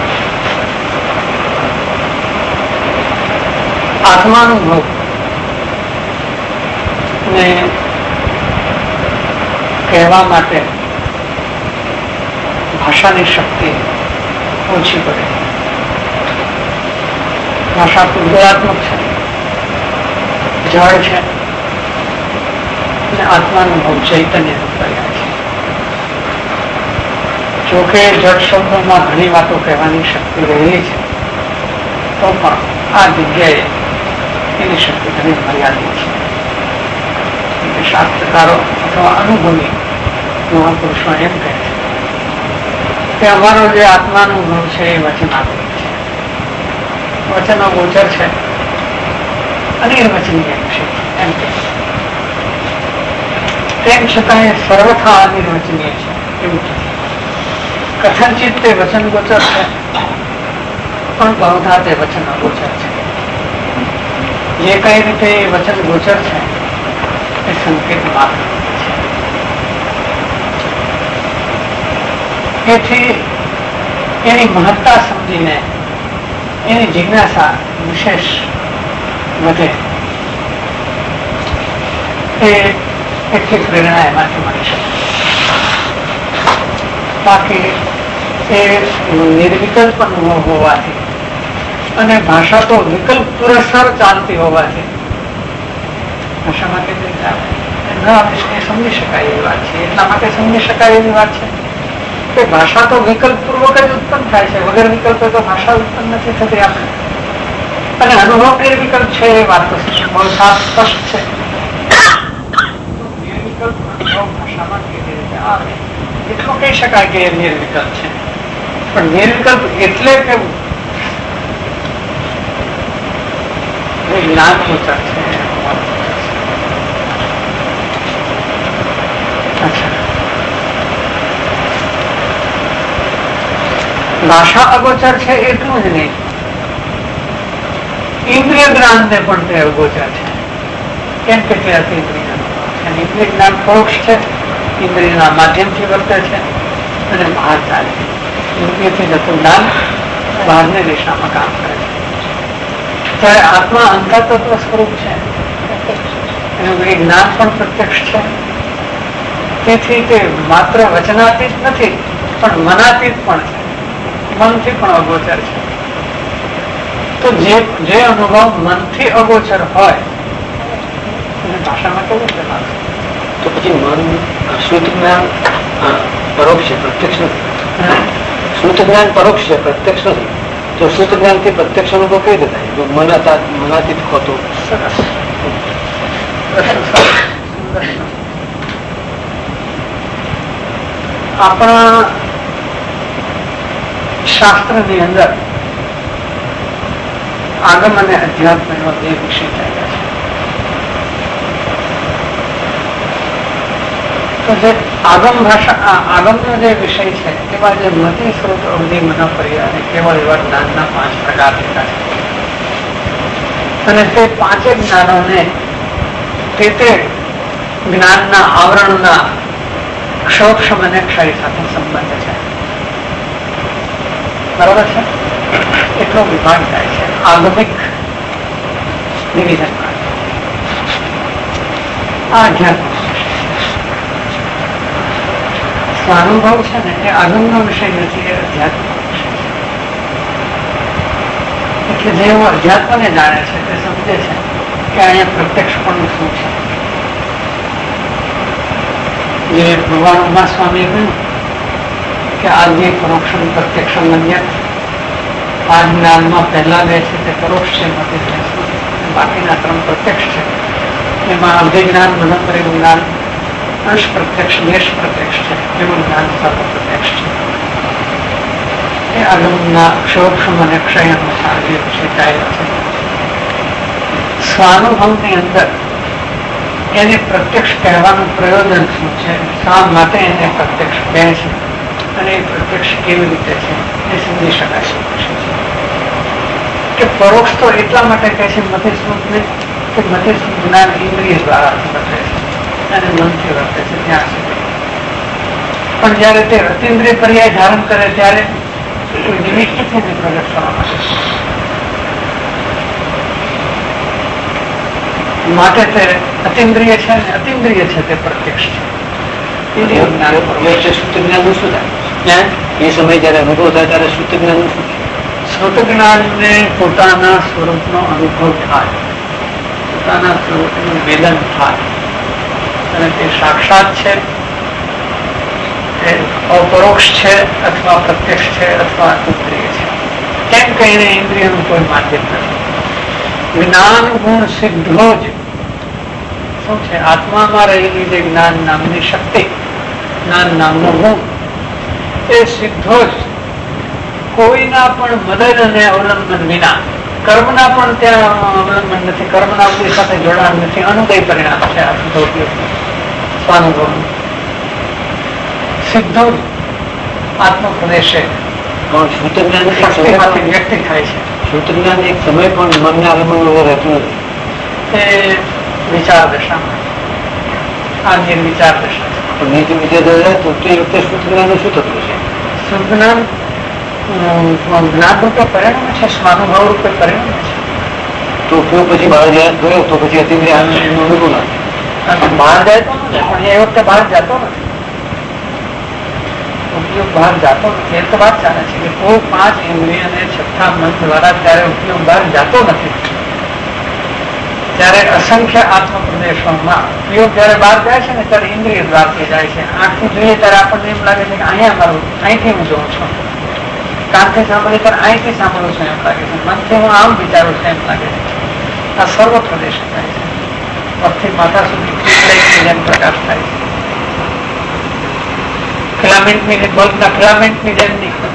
Speaker 2: આત્માનુભવ ને કહેવા માટે ભાષાની શક્તિ ઓછી પડે. ભાષા પુદ્ગલાત્મક છે, જળ છે, અને આત્માનુભવ ચૈતન્ય પર્યાય છે. જોકે જળ શબ્દોમાં ઘણી વાતો કહેવાની શક્તિ રહેલી છે, તો પણ આ જગ્યાએ એની શક્તિ ઘણી મર્યાદિત છે. શાસ્ત્રકારો અથવા અનુભવી મહાપુરુષો એમ કહે છે કે અમારો જે આત્માનુભવ છે એ વચનાત્મક છે, વચનો ગોચર છે, અનિર્વચનીય છે એમ કે. તેમ છતાં એ સર્વથા અનિર્વચનીય છે એવું નથી. કથનચિત તે વચન ગોચર છે, પણ બહુધા તે વચન અગોચર છે. જે કઈ રીતે એ વચન ગોચર છે એ સંકેત માત્ર છે. એથી એની મહત્તા સમજીને એની જિજ્ઞાસા વિશેષ વધે. એટલી પ્રેરણા એમાંથી મળી શકે. બાકી એ નિર્વિકલ્પ અનુભવ હોવાથી અને ભાષા તો વિકલ્પ પુરસ્કાર ચાલતી હોવાથી ભાષામાં કેટલી એ સમજી શકાય એવી વાત છે. એટલા માટે સમજી શકાય એવી વાત છે કે ભાષા તો વિકલ્પ પૂર્વક જ ઉત્પન્ન થાય છે. વગર વિકલ્પ તો ભાષા ઉત્પન્ન નથી થતી આપણે. અને અનુભવ નિર્વિકલ્પ છે એ વાત તો બહુ સાફ સ્પષ્ટ છે. નિર્વિકલ્પ અનુભવ ભાષામાં કેવી રીતે આવે એટલું કહી શકાય કે એ નિર્વિકલ્પ છે. પણ નિર્વિકલ્પ એટલે કેવું? જ્ઞાન ગોચર છે. ભાષા અગોચર છે એટલું જ નહીં, ઇન્દ્રિય જ્ઞાન ને પણ તે અગોચર છે. કેમ કે તે અતિ ઇન્દ્રિય જ્ઞાન પરોક્ષ છે, ઇન્દ્રિયના માધ્યમથી વર્તે છે અને બહાર ચાલે છે. ઇન્દ્રિયથી જતું જ્ઞાન બહારની દિશામાં કામ કરે છે. ત્યારે આત્મા અંતરતત્વ સ્વરૂપ છે, એનું એ જ્ઞાન પણ પ્રત્યક્ષ છે. તેથી તે માત્ર વચનાતીત નથી પણ મનાતીત પણ છે, મનથી પણ અગોચર છે. તો જે અનુભવ મનથી અગોચર હોય એને ભાષામાં કેવું રીતે લાગે?
Speaker 3: તો પછી મન શ્રુત જ્ઞાન પરોક્ષ છે, પ્રત્યક્ષ નથી. શ્રુત જ્ઞાન પરોક્ષ છે, પ્રત્યક્ષ નથી. તો શ્રુત જ્ઞાન થી પ્રત્યક્ષ અનુભવ કઈ રીતે થાય? જો મનાતીત ખોટો.
Speaker 2: આપણા શાસ્ત્રની અંદર આગમ અને અધ્યાત્મ એવા બે વિષય ચાલ્યા છે. તો જે આગમનો જે વિષય છે એમાં જે મતિ સ્ત્રોત અવધિ મનોપર્યા અને કેવળ એવા જ્ઞાનના 5 પ્રકાર લીધા છે. અને તે 5 જ્ઞાનોને તે જ્ઞાનના આવરણના ક્ષોક્ષમ અને ક્ષય સાથે સંબંધ છે. બરાબર છે? એટલો વિભાગ થાય છે આગમિક ડિવિઝન. આ અધ્યાત્મ સ્વાનુભવ છે ને એ આગમનો વિષય નથી, એ અધ્યાત્મનો વિષય છે. એટલે જે અધ્યાત્મને જાણે છે તે સમજે છે કે અહીંયા પ્રત્યક્ષપણું શું છે. જે ભગવાન ઉમા સ્વામી કહ્યું કે આદિ પરોક્ષમ પ્રત્યક્ષમ અન્ય, આ જ્ઞાનમાં પહેલા બે છે તે પરોક્ષ છે, બાકીના 3 પ્રત્યક્ષ છે. એમાં અભિજ્ઞાન, મનોપરિનું જ્ઞાન, અંશ પ્રત્યક્ષ, દેશ પ્રત્યક્ષ છે, એવું જ્ઞાન સાથે પ્રત્યક્ષ છે. એ આગમના ક્ષોક્ષમ અને ક્ષય અનુસાર જે ચાલ્યા છે. સ્વાનુભવની અંદર એને પ્રત્યક્ષ કહેવાનું પ્રયોજન શું છે, શા માટે એને પ્રત્યક્ષ કહે છે અને એ પ્રત્યક્ષ કેવી રીતે છે એ સમજી શકાય છે. કે પરોક્ષ તો એટલા માટે કહે છે મધ્યસ્મૃતને કે મધ્યસ્મૃત જ્ઞાન ઇન્દ્રિય દ્વારા વર્તે છે અને મનથી વર્તે છે ત્યાં સુધી. પણ જયારે તે અતિન્દ્રિય પર્યાય ધારણ કરે ત્યારે નિમિત્તથી પ્રગટ થવામાં માટે તે અતિન્દ્રિય છે ને અતિન્દ્રિય છે તે પ્રત્યક્ષ છે.
Speaker 3: શુદ્ધ જ્ઞાનનું શું થાય? એ સમય જયારે અનુભવ થાય ત્યારે શુદ્ધ જ્ઞાનનું શું?
Speaker 2: શ્રુત જ્ઞાનને પોતાના સ્વરૂપનો અનુભવ થાય, પોતાના સ્વરૂપનું વેદન થાય અને તે સાક્ષાત છે, તે અપરોક્ષ છે અથવા પ્રત્યક્ષ છે અથવા ઇન્દ્રિય છે, કેમ કહીને ઇન્દ્રિયનું કોઈ માધ્યમ નથી. જ્ઞાન ગુણ સિદ્ધો જ શું છે? આત્મામાં રહેલી જે જ્ઞાન નામની શક્તિ, જ્ઞાન નામનો ગુણ, એ સિદ્ધો જ કોઈના પણ મદદ અને અવલંબન વિના, કર્મના પણ ત્યાં અવલંબન નથી, કર્મના કોઈ સાથે જોડાણ નથી, અનુદય પરિણામ છે આ સિદ્ધો સ્વાનુભવ. સિદ્ધો જ આત્મપ્રદેશે શક્તિમાંથી વ્યક્તિ થાય છે.
Speaker 3: શુદ્ધ જ્ઞાન એક સમય પણ મનના આલંબન રહેતું નથી.
Speaker 2: એ વિચાર દશામાં આ નિર્વિચાર દશા છે.
Speaker 3: પણ નીતિ વિચાર તો તે વખતે શુદ્ધ જ્ઞાન શું થતું છે?
Speaker 2: શુદ્ધ જ્ઞાન જ્ઞાન રૂપે પરિણામે છે, સ્વાનુભવ રૂપે પરિણામે છે.
Speaker 3: તો ઉપયોગ પછી બહાર ગયો તો પછી અતિન્દ્રિય અનુભવ નથી.
Speaker 2: બહાર જાય તો નથી, પણ એ વખતે બહાર જતો નથી. ઉપયોગ બહાર જતો નથી. એ તો વાત ચાલે છે કે કોઈ 5 ઇન્દ્રિય અને 6થા મન દ્વારા ત્યારે ઉપયોગ બહાર જતો નથી. ત્યારે અસંખ્ય આત્મપ્રદેશોમાં ઉપયોગ જયારે બહાર જાય છે ને ત્યારે ઇન્દ્રિય દ્વારથી જાય છે. આંખથી જોઈએ ત્યારે આપણને એમ લાગે છે કે અહીંયા મારું, અહીંથી હું જોઉં છું. કાનથી સાંભળે ત્યારે અહીંથી સાંભળું છું એમ લાગે છે. મનથી હું આમ વિચારું છું એમ લાગે છે. આ સર્વ પ્રદેશ થાય છે. પગથી માથા સુધી જેમ પ્રકાશ થાય છે. ફિલામેન્ટની બલ્બના ફિલામેન્ટની જેમ નહીં,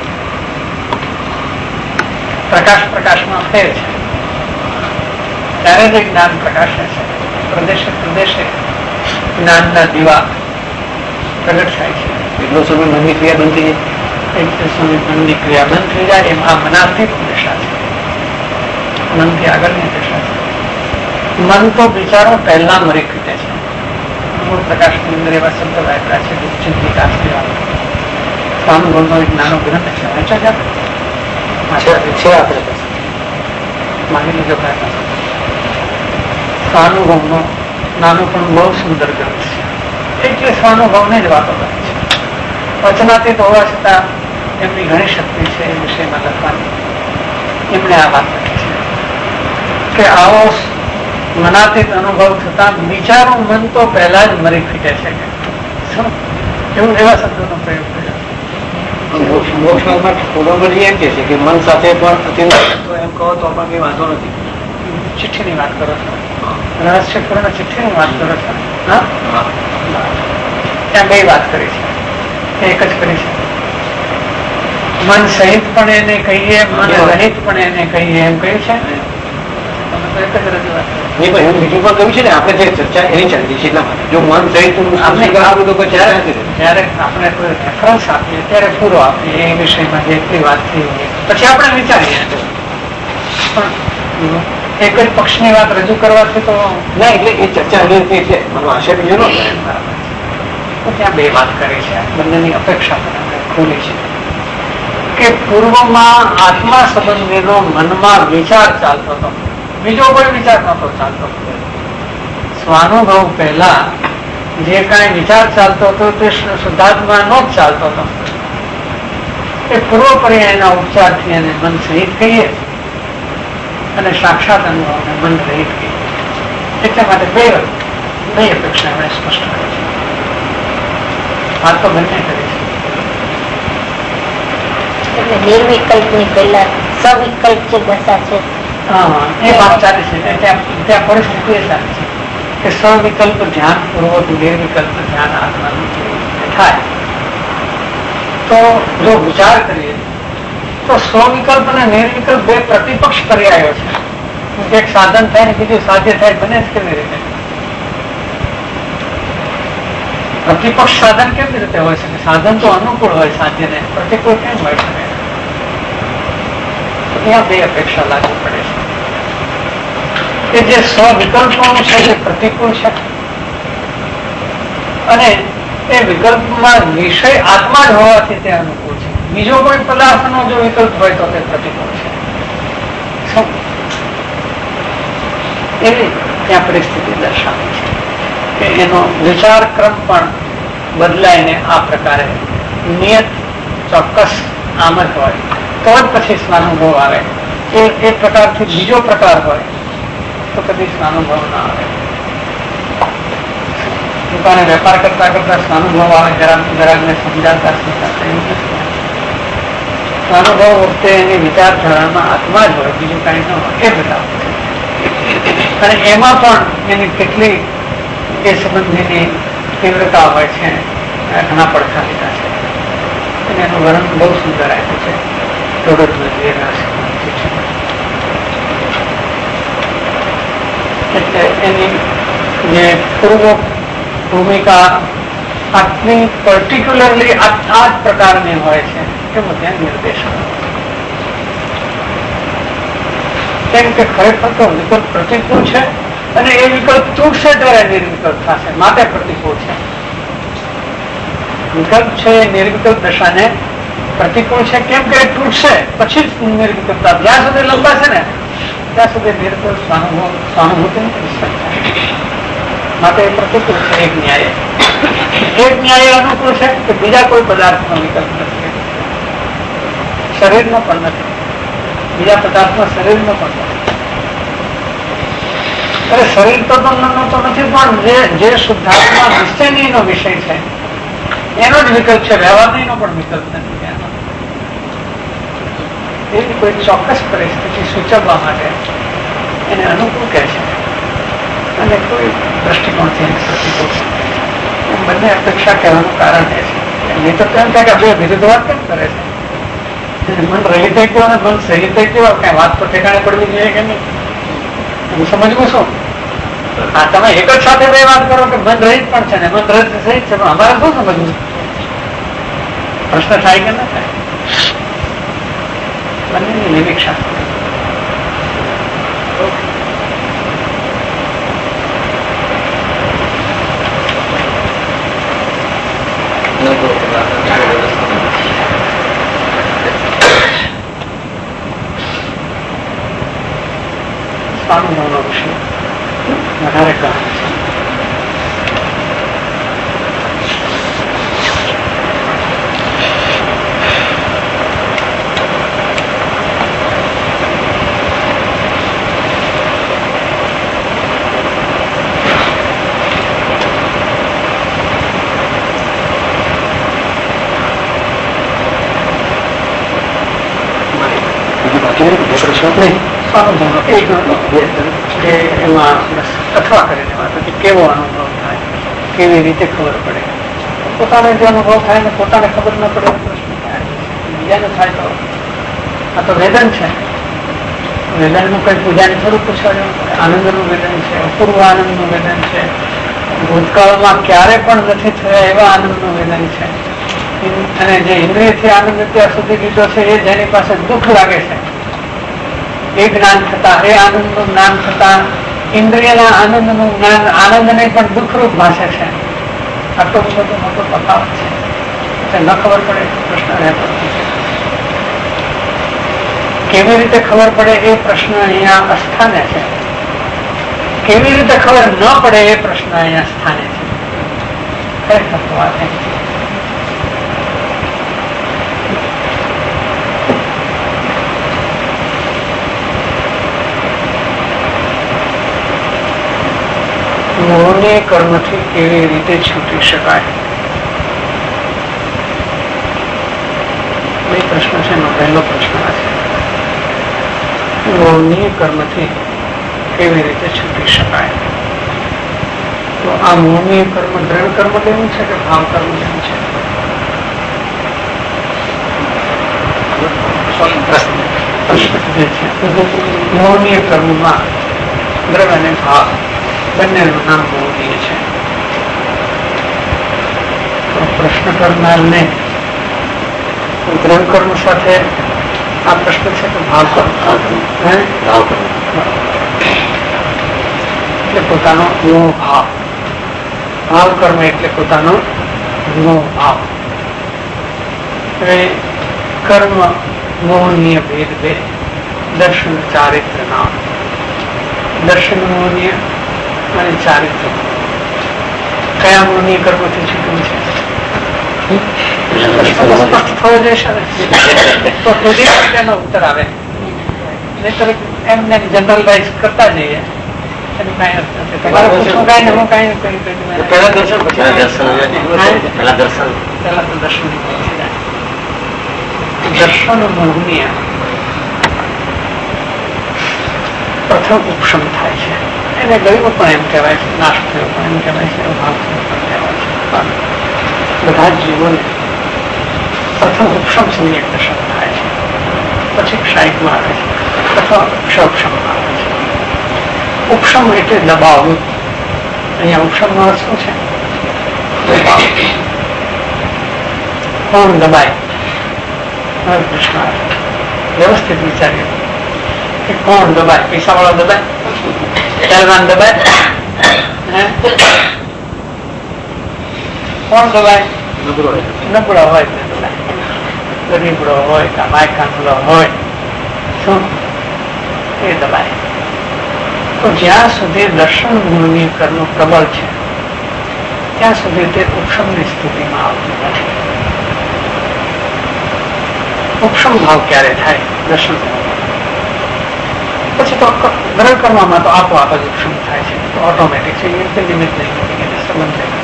Speaker 2: પ્રકાશમાં ફેર છે. ત્યારે જ જ્ઞાન પ્રકાશે છે. પ્રદેશે પ્રદેશે જ્ઞાનના દીવા પ્રગટ થાય છે.
Speaker 3: એટલો સમય મનની ક્રિયા બંધ થઈ જાય.
Speaker 2: એટલે સમય મનની ક્રિયા બંધ થઈ જાય. એમ આ મનાથી દશા છે, મનથી આગળની દશા છે. મન તો વિચારો પહેલા મરી ખૂટે છે. મૂળ પ્રકાશની અંદર એવા શબ્દ વાપર્યા છે નિશ્ચિત વિકાસ જેવા. સ્વાનુભવનો એક નાનો ગ્રંથ છે, વાંચો છે આપણે માની લીધો પ્રયત્ન. સ્વાનુભવનો નાનો પણ બહુ સુંદર ગ્રંથ છે. એટલે સ્વાનુભવને જ વાતો કરે છે. વચનાતીત હોવા છતાં એમની ઘણી શક્તિ છે એ વિષયમાં લખવાની. એમણે આ વાત લખી છે કે આવો મનાતીત અનુભવ થતા વિચારો મન તો પહેલા જ મરી ફીટે છે. એવું એવા શબ્દોનો પ્રયોગ કર્યો.
Speaker 3: એમ કે છે કે મન સાથે પણ એમ કહો તો પણ કઈ વાંધો નથી.
Speaker 2: ચિઠ્ઠીની વાત કરો છો, રહસ્યપૂર્ણ ચિઠ્ઠીની વાત કરો છો. ત્યાં બે વાત કરી છે, એક જ કરી છે. મન સહિત પણ એને કહીએ, મન રહિત પણ એને કહીએ, એમ કહ્યું છે. તમે તો એક જ રજૂઆત
Speaker 3: નહીં, પણ બીજું પણ કહ્યું છે ને, આપણે જે ચર્ચા એની ચાલતી છે એટલા માટે. જો મન સહિત
Speaker 2: જયારે આપણે કોઈ રેફરન્સ આપીએ ત્યારે પૂરો આપીએ એ વિષયમાં જેટલી વાત થઈ પછી આપણે વિચારીએ. પણ એક જ પક્ષની વાત રજૂ કરવાથી તો
Speaker 3: ના, એટલે એ ચર્ચા એટલે મારો આશય બીજો નો.
Speaker 2: ત્યાં બે વાત કરી છે, બંનેની અપેક્ષા ખોલી છે કે પૂર્વમાં આત્મા સંબંધીનો મનમાં વિચાર ચાલતો હતો, બીજો કોઈ વિચાર નતો ચાલતો. સ્વાનુભવ પહેલા જે કાંઈ વિચાર ચાલતો હતો તે શુદ્ધાત્મા નો જ ચાલતો હતો. એ પૂર્વ પર્યાયના ઉપચારથી એને મન સહિત કહીએ અને સાક્ષાત અનુભવને મન રહિત કહીએ. એટલા માટે બે અપેક્ષા એમણે સ્પષ્ટ કરી છે. વાત તો બંને કરી છે.
Speaker 5: નિર્વિકલ્પ ની પહેલા સવિકલ્પ જે દશા છે
Speaker 2: એ વાત ચાલે છે. ત્યાં પરિસ્થિતિ એ ચાલે છે કે સવિકલ્પ ધ્યાન પૂર્વક નિર્વિકલ્પ ધ્યાન આત્માનું થાય. તો જો વિચાર કરીએ તો સ્વવિકલ્પ અને નિર્વિકલ્પ બે પ્રતિપક્ષ પર્યાયો છે. એક સાધન થાય ને બીજું સાધ્ય થાય, બને જ કેવી રીતે? પ્રતિપક્ષ સાધન કેવી રીતે હોય શકે? સાધન તો અનુકૂળ હોય સાધ્યને, પ્રતિકૂળ કેમ હોય શકે? ત્યાં બે અપેક્ષા લાગુ પડે છે કે જે સ્વવિકલ્પોનું છે તે પ્રતિકૂળ છે અને એ વિકલ્પમાં વિષય આત્મા જ હોવાથી તે અનુકૂળ છે. બીજો કોઈ પદાર્થનો જો વિકલ્પ હોય તો તે પ્રતિકૂળ છે. એવી ત્યાં પરિસ્થિતિ દર્શાવી છે કે એનો વિચાર ક્રમ પણ બદલાઈને આ પ્રકારે નિયત ચોક્કસ આમ જ હોય તો જ પછી સ્વાનુભવ આવે. એ પ્રકારથી બીજો પ્રકાર હોય તો કદી સ્વાનુભવ ના આવે. દુકાને વેપાર કરતા કરતા સ્વાનુભવ આવે, ગ્રાહકને સમજાતા સ્વાનુભવ વખતે એની વિચારધારામાં આત્મા જ હોય, બીજું કઈ ન હોય. એ બતાવે અને એમાં પણ એની કેટલી એ સંબંધીની તીવ્રતા હોય છે, ઘણા પડખા લીધા છે. એનું વર્ણન બહુ સુંદર આપ્યું છે. એટલે એની જે પૂર્વ ભૂમિકા આટલી પર્ટિક્યુલરલી આ જ પ્રકારની હોય છે એમાં ત્યાં નિર્દેશ કેમ કે ખરેખર તો વિકલ્પ પ્રતિકૂળ છે અને એ વિકલ્પ તૂટશે ત્યારે નિર્વિકલ્પ થશે, માટે પ્રતિકૂળ છે. વિકલ્પ છે નિર્વિકલ્પ દશાને પ્રતિકૂળ છે કેમ કે તૂટશે પછી જ નિર્વિકલ્પતા. જ્યાં સુધી લંબાશે ને ત્યાં સુધી નિર્વિકલ્પ સહાનુભૂતિ માટે પ્રતિકૂળ છે. એક ન્યાય અનુકૂળ છે કે બીજા કોઈ પદાર્થનો વિકલ્પ નથી, શરીરનો પણ નથી, બીજા પદાર્થનો શરીરનો પણ નથી. અરે શરીર તો નથી પણ જે શુદ્ધાત્મા નિશ્ચયનો વિષય છે એનો જ વિકલ્પ છે, વ્યવહારનો પણ વિકલ્પ નથી. એવી કોઈ ચોક્કસ પરિસ્થિતિ સૂચવવા માટે એને અનુકૂળ કહે છે અને કોઈ દ્રષ્ટિકોણથી પ્રતિકૂળ. બંને અપેક્ષા કહેવાનું કારણ એ છે. નહીં તો તેમ થાય કે બે વિરુદ્ધ વાત કેમ કરે છે? મન રહિત થઈ ગયો અને મન સહિત થઈ ગયો, કઈ વાત તો ઠેકાણે પડવી જોઈએ કે નહીં? હું સમજવું છું. હા, તમે એક જ સાથે બે વાત કરો કે મન રહિત પણ છે ને મન રહિત સહિત છે, પણ અમારે શું સમજવું? પ્રશ્ન થાય કે ના થાય? બંનેની નિરીક્ષા સ્વાનુભવનો વિષય વધારે કહે છે. એમાં અથવા કરીને વાત કેવો અનુભવ થાય, કેવી રીતે ખબર પડે. પોતાને જે અનુભવ થાય ને પોતાને ખબર ન પડે પ્રશ્ન થાય, બીજાને થાય તો આ તો વેદન છે. વેદનનું કઈ પૂજાને થોડું પૂછવાનું. આનંદનું વેદન છે, અપૂર્વ આનંદનું વેદન છે, ભૂતકાળમાં ક્યારે પણ નથી થયા એવા આનંદનું વેદન છે. અને જે ઇન્દ્રિયથી આનંદ અત્યાર સુધી લીધો છે એ જેની પાસે દુઃખ લાગે છે એ જ્ઞાન થતા, એ આનંદનું જ્ઞાન થતા ઇન્દ્રિયના આનંદનું જ્ઞાન આનંદને પણ દુઃખરૂપ ભાષે છે. આટલો બધો મોટો તફાવત છે. ન ખબર પડે પ્રશ્ન રહેતો નથી. કેવી રીતે ખબર પડે એ પ્રશ્ન અહીંયા અસ્થાને છે. કેવી રીતે ખબર ન પડે એ પ્રશ્ન અહીંયા સ્થાને છે. ખરેખર તો વાત એમ છે. મોહને કર્મથી કેવી રીતે છૂટી શકાય? બે પ્રશ્ન છે. એનો પહેલો પ્રશ્ન છે મોહનીય કર્મથી કેવી રીતે છૂટી શકાય? તો આ મોહનીય કર્મ દ્રઢ કર્મ લેવું છે કે ભાવ કર્મ લેવું છે? મોહનીય કર્મમાં દ્રઢ અને ભાવ બંનેનું નામ મોહનીય છે. તો પ્રશ્ન કરનારને દ્રઢ કર્મ સાથે આ પ્રશ્ન છે કે ભાવ કર્મ એટલે પોતાનો મોહ ભાવ, ભાવ કર્મ એટલે પોતાનો મોહ ભાવ. કર્મ મોહનીય ભેદ બે. દર્શન ચારિત્ર નામ. દર્શન મોહનીય અને ચારિત્ર. કયા મોહનીય કર્મથી છૂટવું છે? સ્પષ્ટ થવો જોઈએ તો તેનો ઉત્તર આવે. નહીતર એમને જનરલાઇઝ કરતા જઈએ એનું કઈ અર્થ નથી. તમારે પૂછવું કઈ ને હું કઈ પેલા દર્શન દર્શન મોહનીય પ્રથમ ઉપશમ થાય છે. એને ગયું પણ એમ કહેવાય છે, નાશ થયો પણ એમ કહેવાય છે, ભાવ થયો પણ કહેવાય છે. બધા જ જીવોને પ્રથમ ઉપશમ સમ્યક દર્શન થાય છે, પછી ક્ષાયિકમાં આવે છે અથવા ક્ષપક્ષમમાં આવે છે. ઉપશમ એટલે દબાવવું. અહીંયા ઉપશમનો અર્થ શું છે? કોણ દબાય? વ્યવસ્થિત વિચારીએ કે કોણ દબાય? પૈસા વાળો દબાય? પહેલવાન દબાય? કોણ દબાય? નબળો હોય ગરીબડો હોય કે માયકાંડલો હોય શું એ દબાય. તો જ્યાં સુધી દર્શન ગુણની કર્મ પ્રબળ છે ત્યાં સુધી તે ઉપશમની સ્થિતિમાં આવતું નથી. ઉપશમ ભાવ ક્યારે થાય? દર્શન પછી તો ગ્રહ કરવામાં તો આપોઆપ જ ઉપશમ થાય છે, તો ઓટોમેટિક છે, એ નિમિત્ત નહીં સંબંધ છે.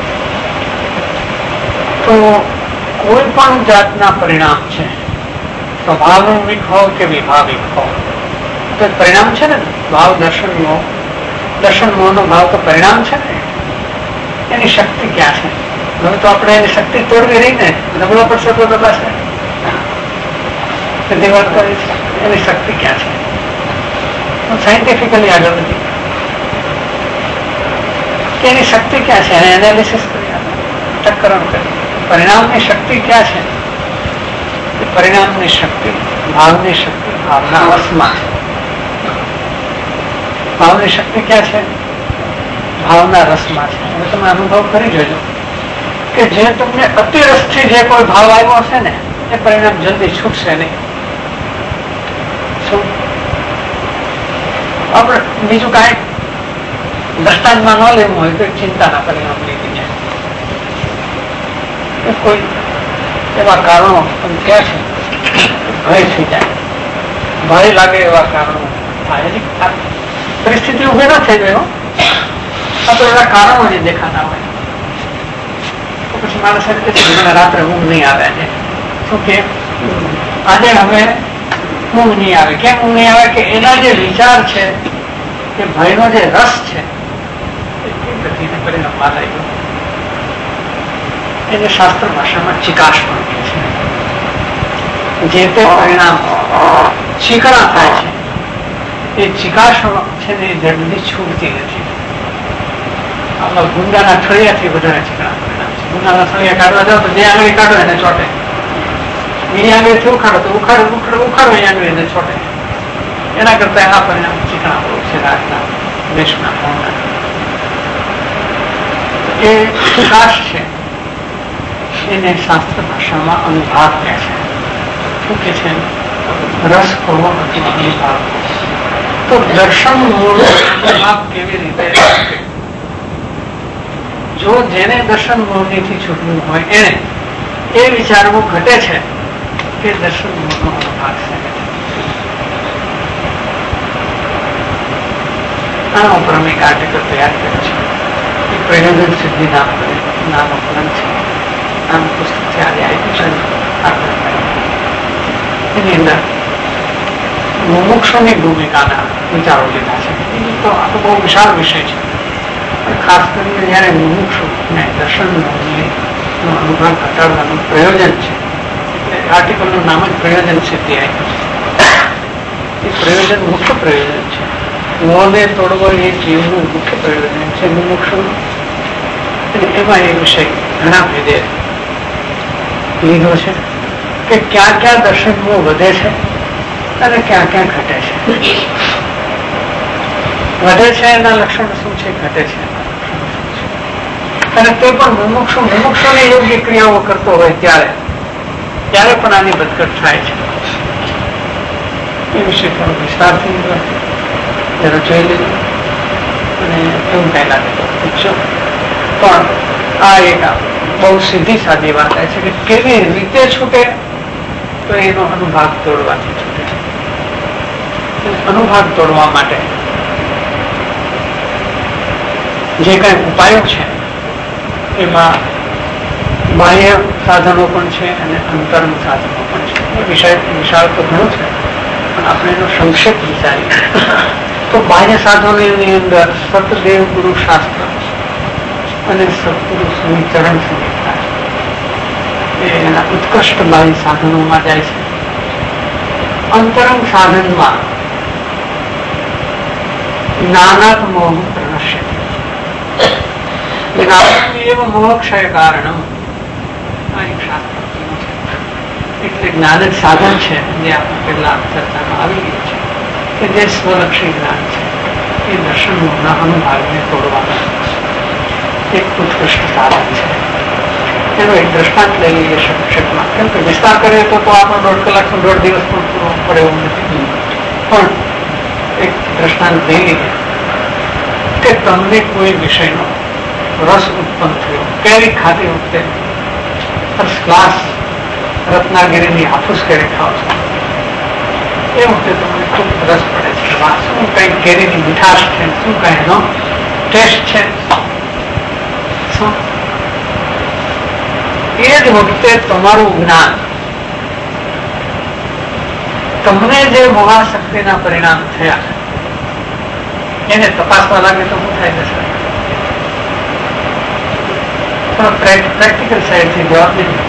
Speaker 2: તો કોઈ પણ જાતના પરિણામ છે, સ્વભાવિક હોય કે વિભાવિક હોય, તો પરિણામ છે ને. ભાવ દર્શન મોહ, દર્શન મોહ નો ભાવ તો પરિણામ છે ને. એની શક્તિ ક્યાં છે? હવે તો આપણે એની શક્તિ તોડવી રહી ને, નબળો પડશે તો દબાશે. વાત કરી છે એની શક્તિ ક્યાં છે? સાયન્ટિફિકલી આગળ નથી કે એની શક્તિ ક્યાં છે, એને એનાલિસિસ કરી ટક્કરણ કરી પરિણામની શક્તિ ક્યાં છે? પરિણામની શક્તિ ભાવની શક્તિ ભાવના રસમાં છે. ભાવની શક્તિ ક્યાં છે? ભાવના રસમાં છે. હવે તમે અનુભવ કરી જોજો કે જે તમને અતિરસથી જે કોઈ ભાવ આવ્યો હશે ને એ પરિણામ જલ્દી છૂટશે નહીં. આપણે બીજું કઈ દ્રષ્ટાંતમાં ન લેવું હોય તો ચિંતાના પરિણામ લીધી જાય. કોઈ એવા કારણો ક્યાં છે? ભય થઈ જાય, ભય લાગે એવા કારણો થાય. પરિસ્થિતિ ઉભી ના થઈ ગયો તો એવા કારણો જે દેખાતા હોય તો પછી માણસ મને રાત્રે ઊંઘ નહીં આવે છે. શું કે આજે હવે ઊંઘ નહીં આવે. કેમ ઊંઘ નહીં આવે? કે એના જે વિચાર છે એ ભયનો જે રસ છે એ પરિણામમાં લઈ ગયો. એને શાસ્ત્ર ભાષામાં ચિકાશ પણ કહે છે. જે તે પરિણામ ચીકણા થાય છે એ ચિકાશ છે ને એ જલ્દી છૂટતી નથી. આપણા ગુંદાના થળિયાથી વધારે ચીકણા પરિણામ છે. ગુંદાના થળિયા કાઢવા જાવ તો જે આંગળી કાઢો એને ચોટે, બીજી આંગળીથી ઉખાડો તો ઉખાડો એ આંગળી એને છોટે. એના કરતા આ પરિણામ ચીકણા બહુ છે રાજના દેશના હોના. એ ચિકાશ છે એને શાસ્ત્ર ભાષામાં અનુભાવ કહે છે. શું કે છે? રસ પૂર્વક અનુભાવ. તો દર્શન મૂળ અનુભાવ કેવી રીતે? જો જેને દર્શન મોહનીથી છૂટવું હોય એને એ વિચારવું ઘટે છે કે દર્શન મોહનો અનુભાગ છે. આના ઉપર અમે એક આર્ટિકલ તૈયાર કર્યો છે. એ પ્રયોજન સિદ્ધિ નામ અપલન છે. આમ પુસ્તક છે, આજે આપ્યું છે. એની અંદર મુમુક્ષુની ભૂમિકાના વિચારો લીધા છે. તો આ તો બહુ વિશાળ વિષય છે. ખાસ કરીને જયારે મુમુક્ષુ ને દર્શન નો અનુભવ ઘટાડવાનું પ્રયોજન છે, એટલે આર્ટિકલનું નામ જ પ્રયોજન સિદ્ધિ આપ્યું છે. એ પ્રયોજન મુખ્ય પ્રયોજન છે. મોહને તોડવો એ જીવનું મુખ્ય પ્રયોજન છે મુમુક્ષુનું. એમાં એ વિષય ઘણા ભેદે લીધો છે કે ક્યાં ક્યાં દર્શન મોહ વધે છે અને ક્યાં ક્યાં ઘટે છે. વધે છે એના લક્ષણ શું છે, ઘટે છે અને તે પણ મુમુક્ષુની યોગ્ય ક્રિયાઓ કરતો હોય ત્યારે પણ આની વધઘટ થાય છે. એ વિશે થોડો વિસ્તારથી જરા જોઈ લીધું અને એવું કઈ લાગે તો પૂછજો. પણ આ એક બહુ સીધી સાદી વાત છે કે કેવી રીતે છૂટે, તો એનો અનુભાગ તોડવાથી છૂટે. અનુભાગ તોડવા માટે જે કઈ ઉપાયો છે એમાં બાહ્ય સાધનો પણ છે અને અંતરંગ સાધનો પણ છે. વિશાળ તો ઘણું છે, પણ આપણે એનો સંક્ષેપ વિચારીએ તો બાહ્ય સાધનોની અંદર સતદેવ ગુરુ શાસ્ત્ર અને સત્પુરુષની ચરણ સંહિતા એના ઉત્કૃષ્ટ બાહ્ય સાધનોમાં જાય છે. અંતરંગ સાધનમાં જ્ઞાનાત મોહ પ્રણશ્ય મોહક્ષય કારણમ આ એક શાસ્ત્ર એટલે જ્ઞાન જ સાધન છે, જે આપણે પહેલા ચર્ચામાં આવી ગઈ છે કે જે સ્વલક્ષી જ્ઞાન છે એ દર્શન મોહના અનુભાગને તોડવાનું એક ઉત્કૃષ્ટ સાધન છે. એનો એક દ્રષ્ટાંત લઈ લઈએ સંક્ષેપમાં, કેમ કે વિસ્તાર કરીએ તો આપણે 1.5 કલાક 1.5 દિવસ પણ પૂરો પડે એવું નથી. પણ એક દ્રષ્ટાંત લઈ લઈએ કે તમને કોઈ વિષયનો રસ ઉત્પન્ન થયો, કેરી ખાતી વખતે ફર્સ્ટ ક્લાસ રત્નાગીરીની હાફૂસ કેરી ખાવ છો, એ વખતે તમને ખૂબ રસ પડે છે. શું કઈ કેરીની મીઠાશ છે, શું કઈ એનો ટેસ્ટ છે. એ જ વખતે તમારું જ્ઞાન તમને જે મોહાશક્તિના પરિણામ થયા એને તપાસવા લાગે તો શું થાય જશે? પ્રેક્ટિકલ સાઈડથી જવાબ નહીં.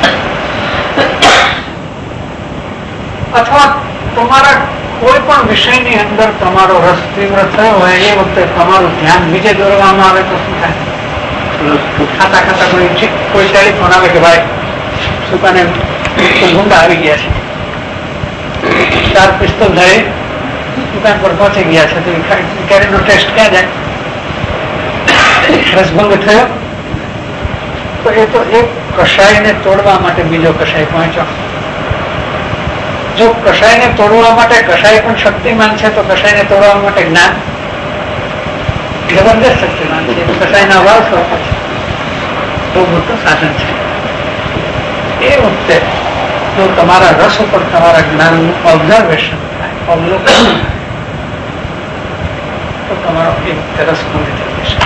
Speaker 2: અથવા તમારા કોઈ પણ વિષયની અંદર તમારો રસ તીવ્ર થયો હોય એ વખતે તમારું ધ્યાન બીજે દોરવામાં આવે તો શું થાય? ખાતા ખાતા કોઈ ટેલિફોન આવે કે ભાઈ સુકાને ગુંડા આવી ગયા છે, 4 પિસ્તોલ ધરી દુકાન પર પહોંચી ગયા છે, તો કેરીનો ટેસ્ટ ક્યાં જાય? રસભંગ થયો તો એ તો એક કષાયને તોડવા માટે બીજો કષાય પહોંચ્યો. જો કષાયને તોડવા માટે કષાય પણ શક્તિમાન છે તો કષાયને તોડવા માટે જ્ઞાન જબરદસ્ત શક્તિમાન છે. કષાયના અભાવ છો બહુ મોટું સાધન છે. એ વખતે જો તમારા રસ ઉપર તમારા જ્ઞાનનું ઓબ્ઝર્વેશન થાય, અવલોકન, તો તમારો એક રસ પૂરી થઈ જશે.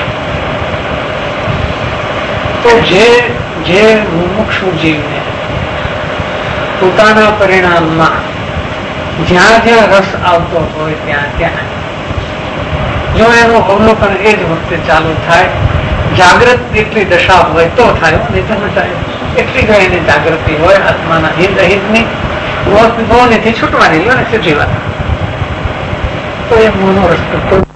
Speaker 2: તો જે મુમુક્ષુ જીવને પોતાના પરિણામમાં જ્યાં જ્યાં રસ આવતો હોય ત્યાં જો એનું અવલોકન એ જ વખતે ચાલુ થાય, જાગૃત એટલી દશા હોય તો થાય, નહીં તો ન થાય. એટલી જો એની જાગૃતિ હોય આત્માના હિત અહિતની, મોહથી છૂટવાની સીધી વાત, તો એ મોહનો રસ્તો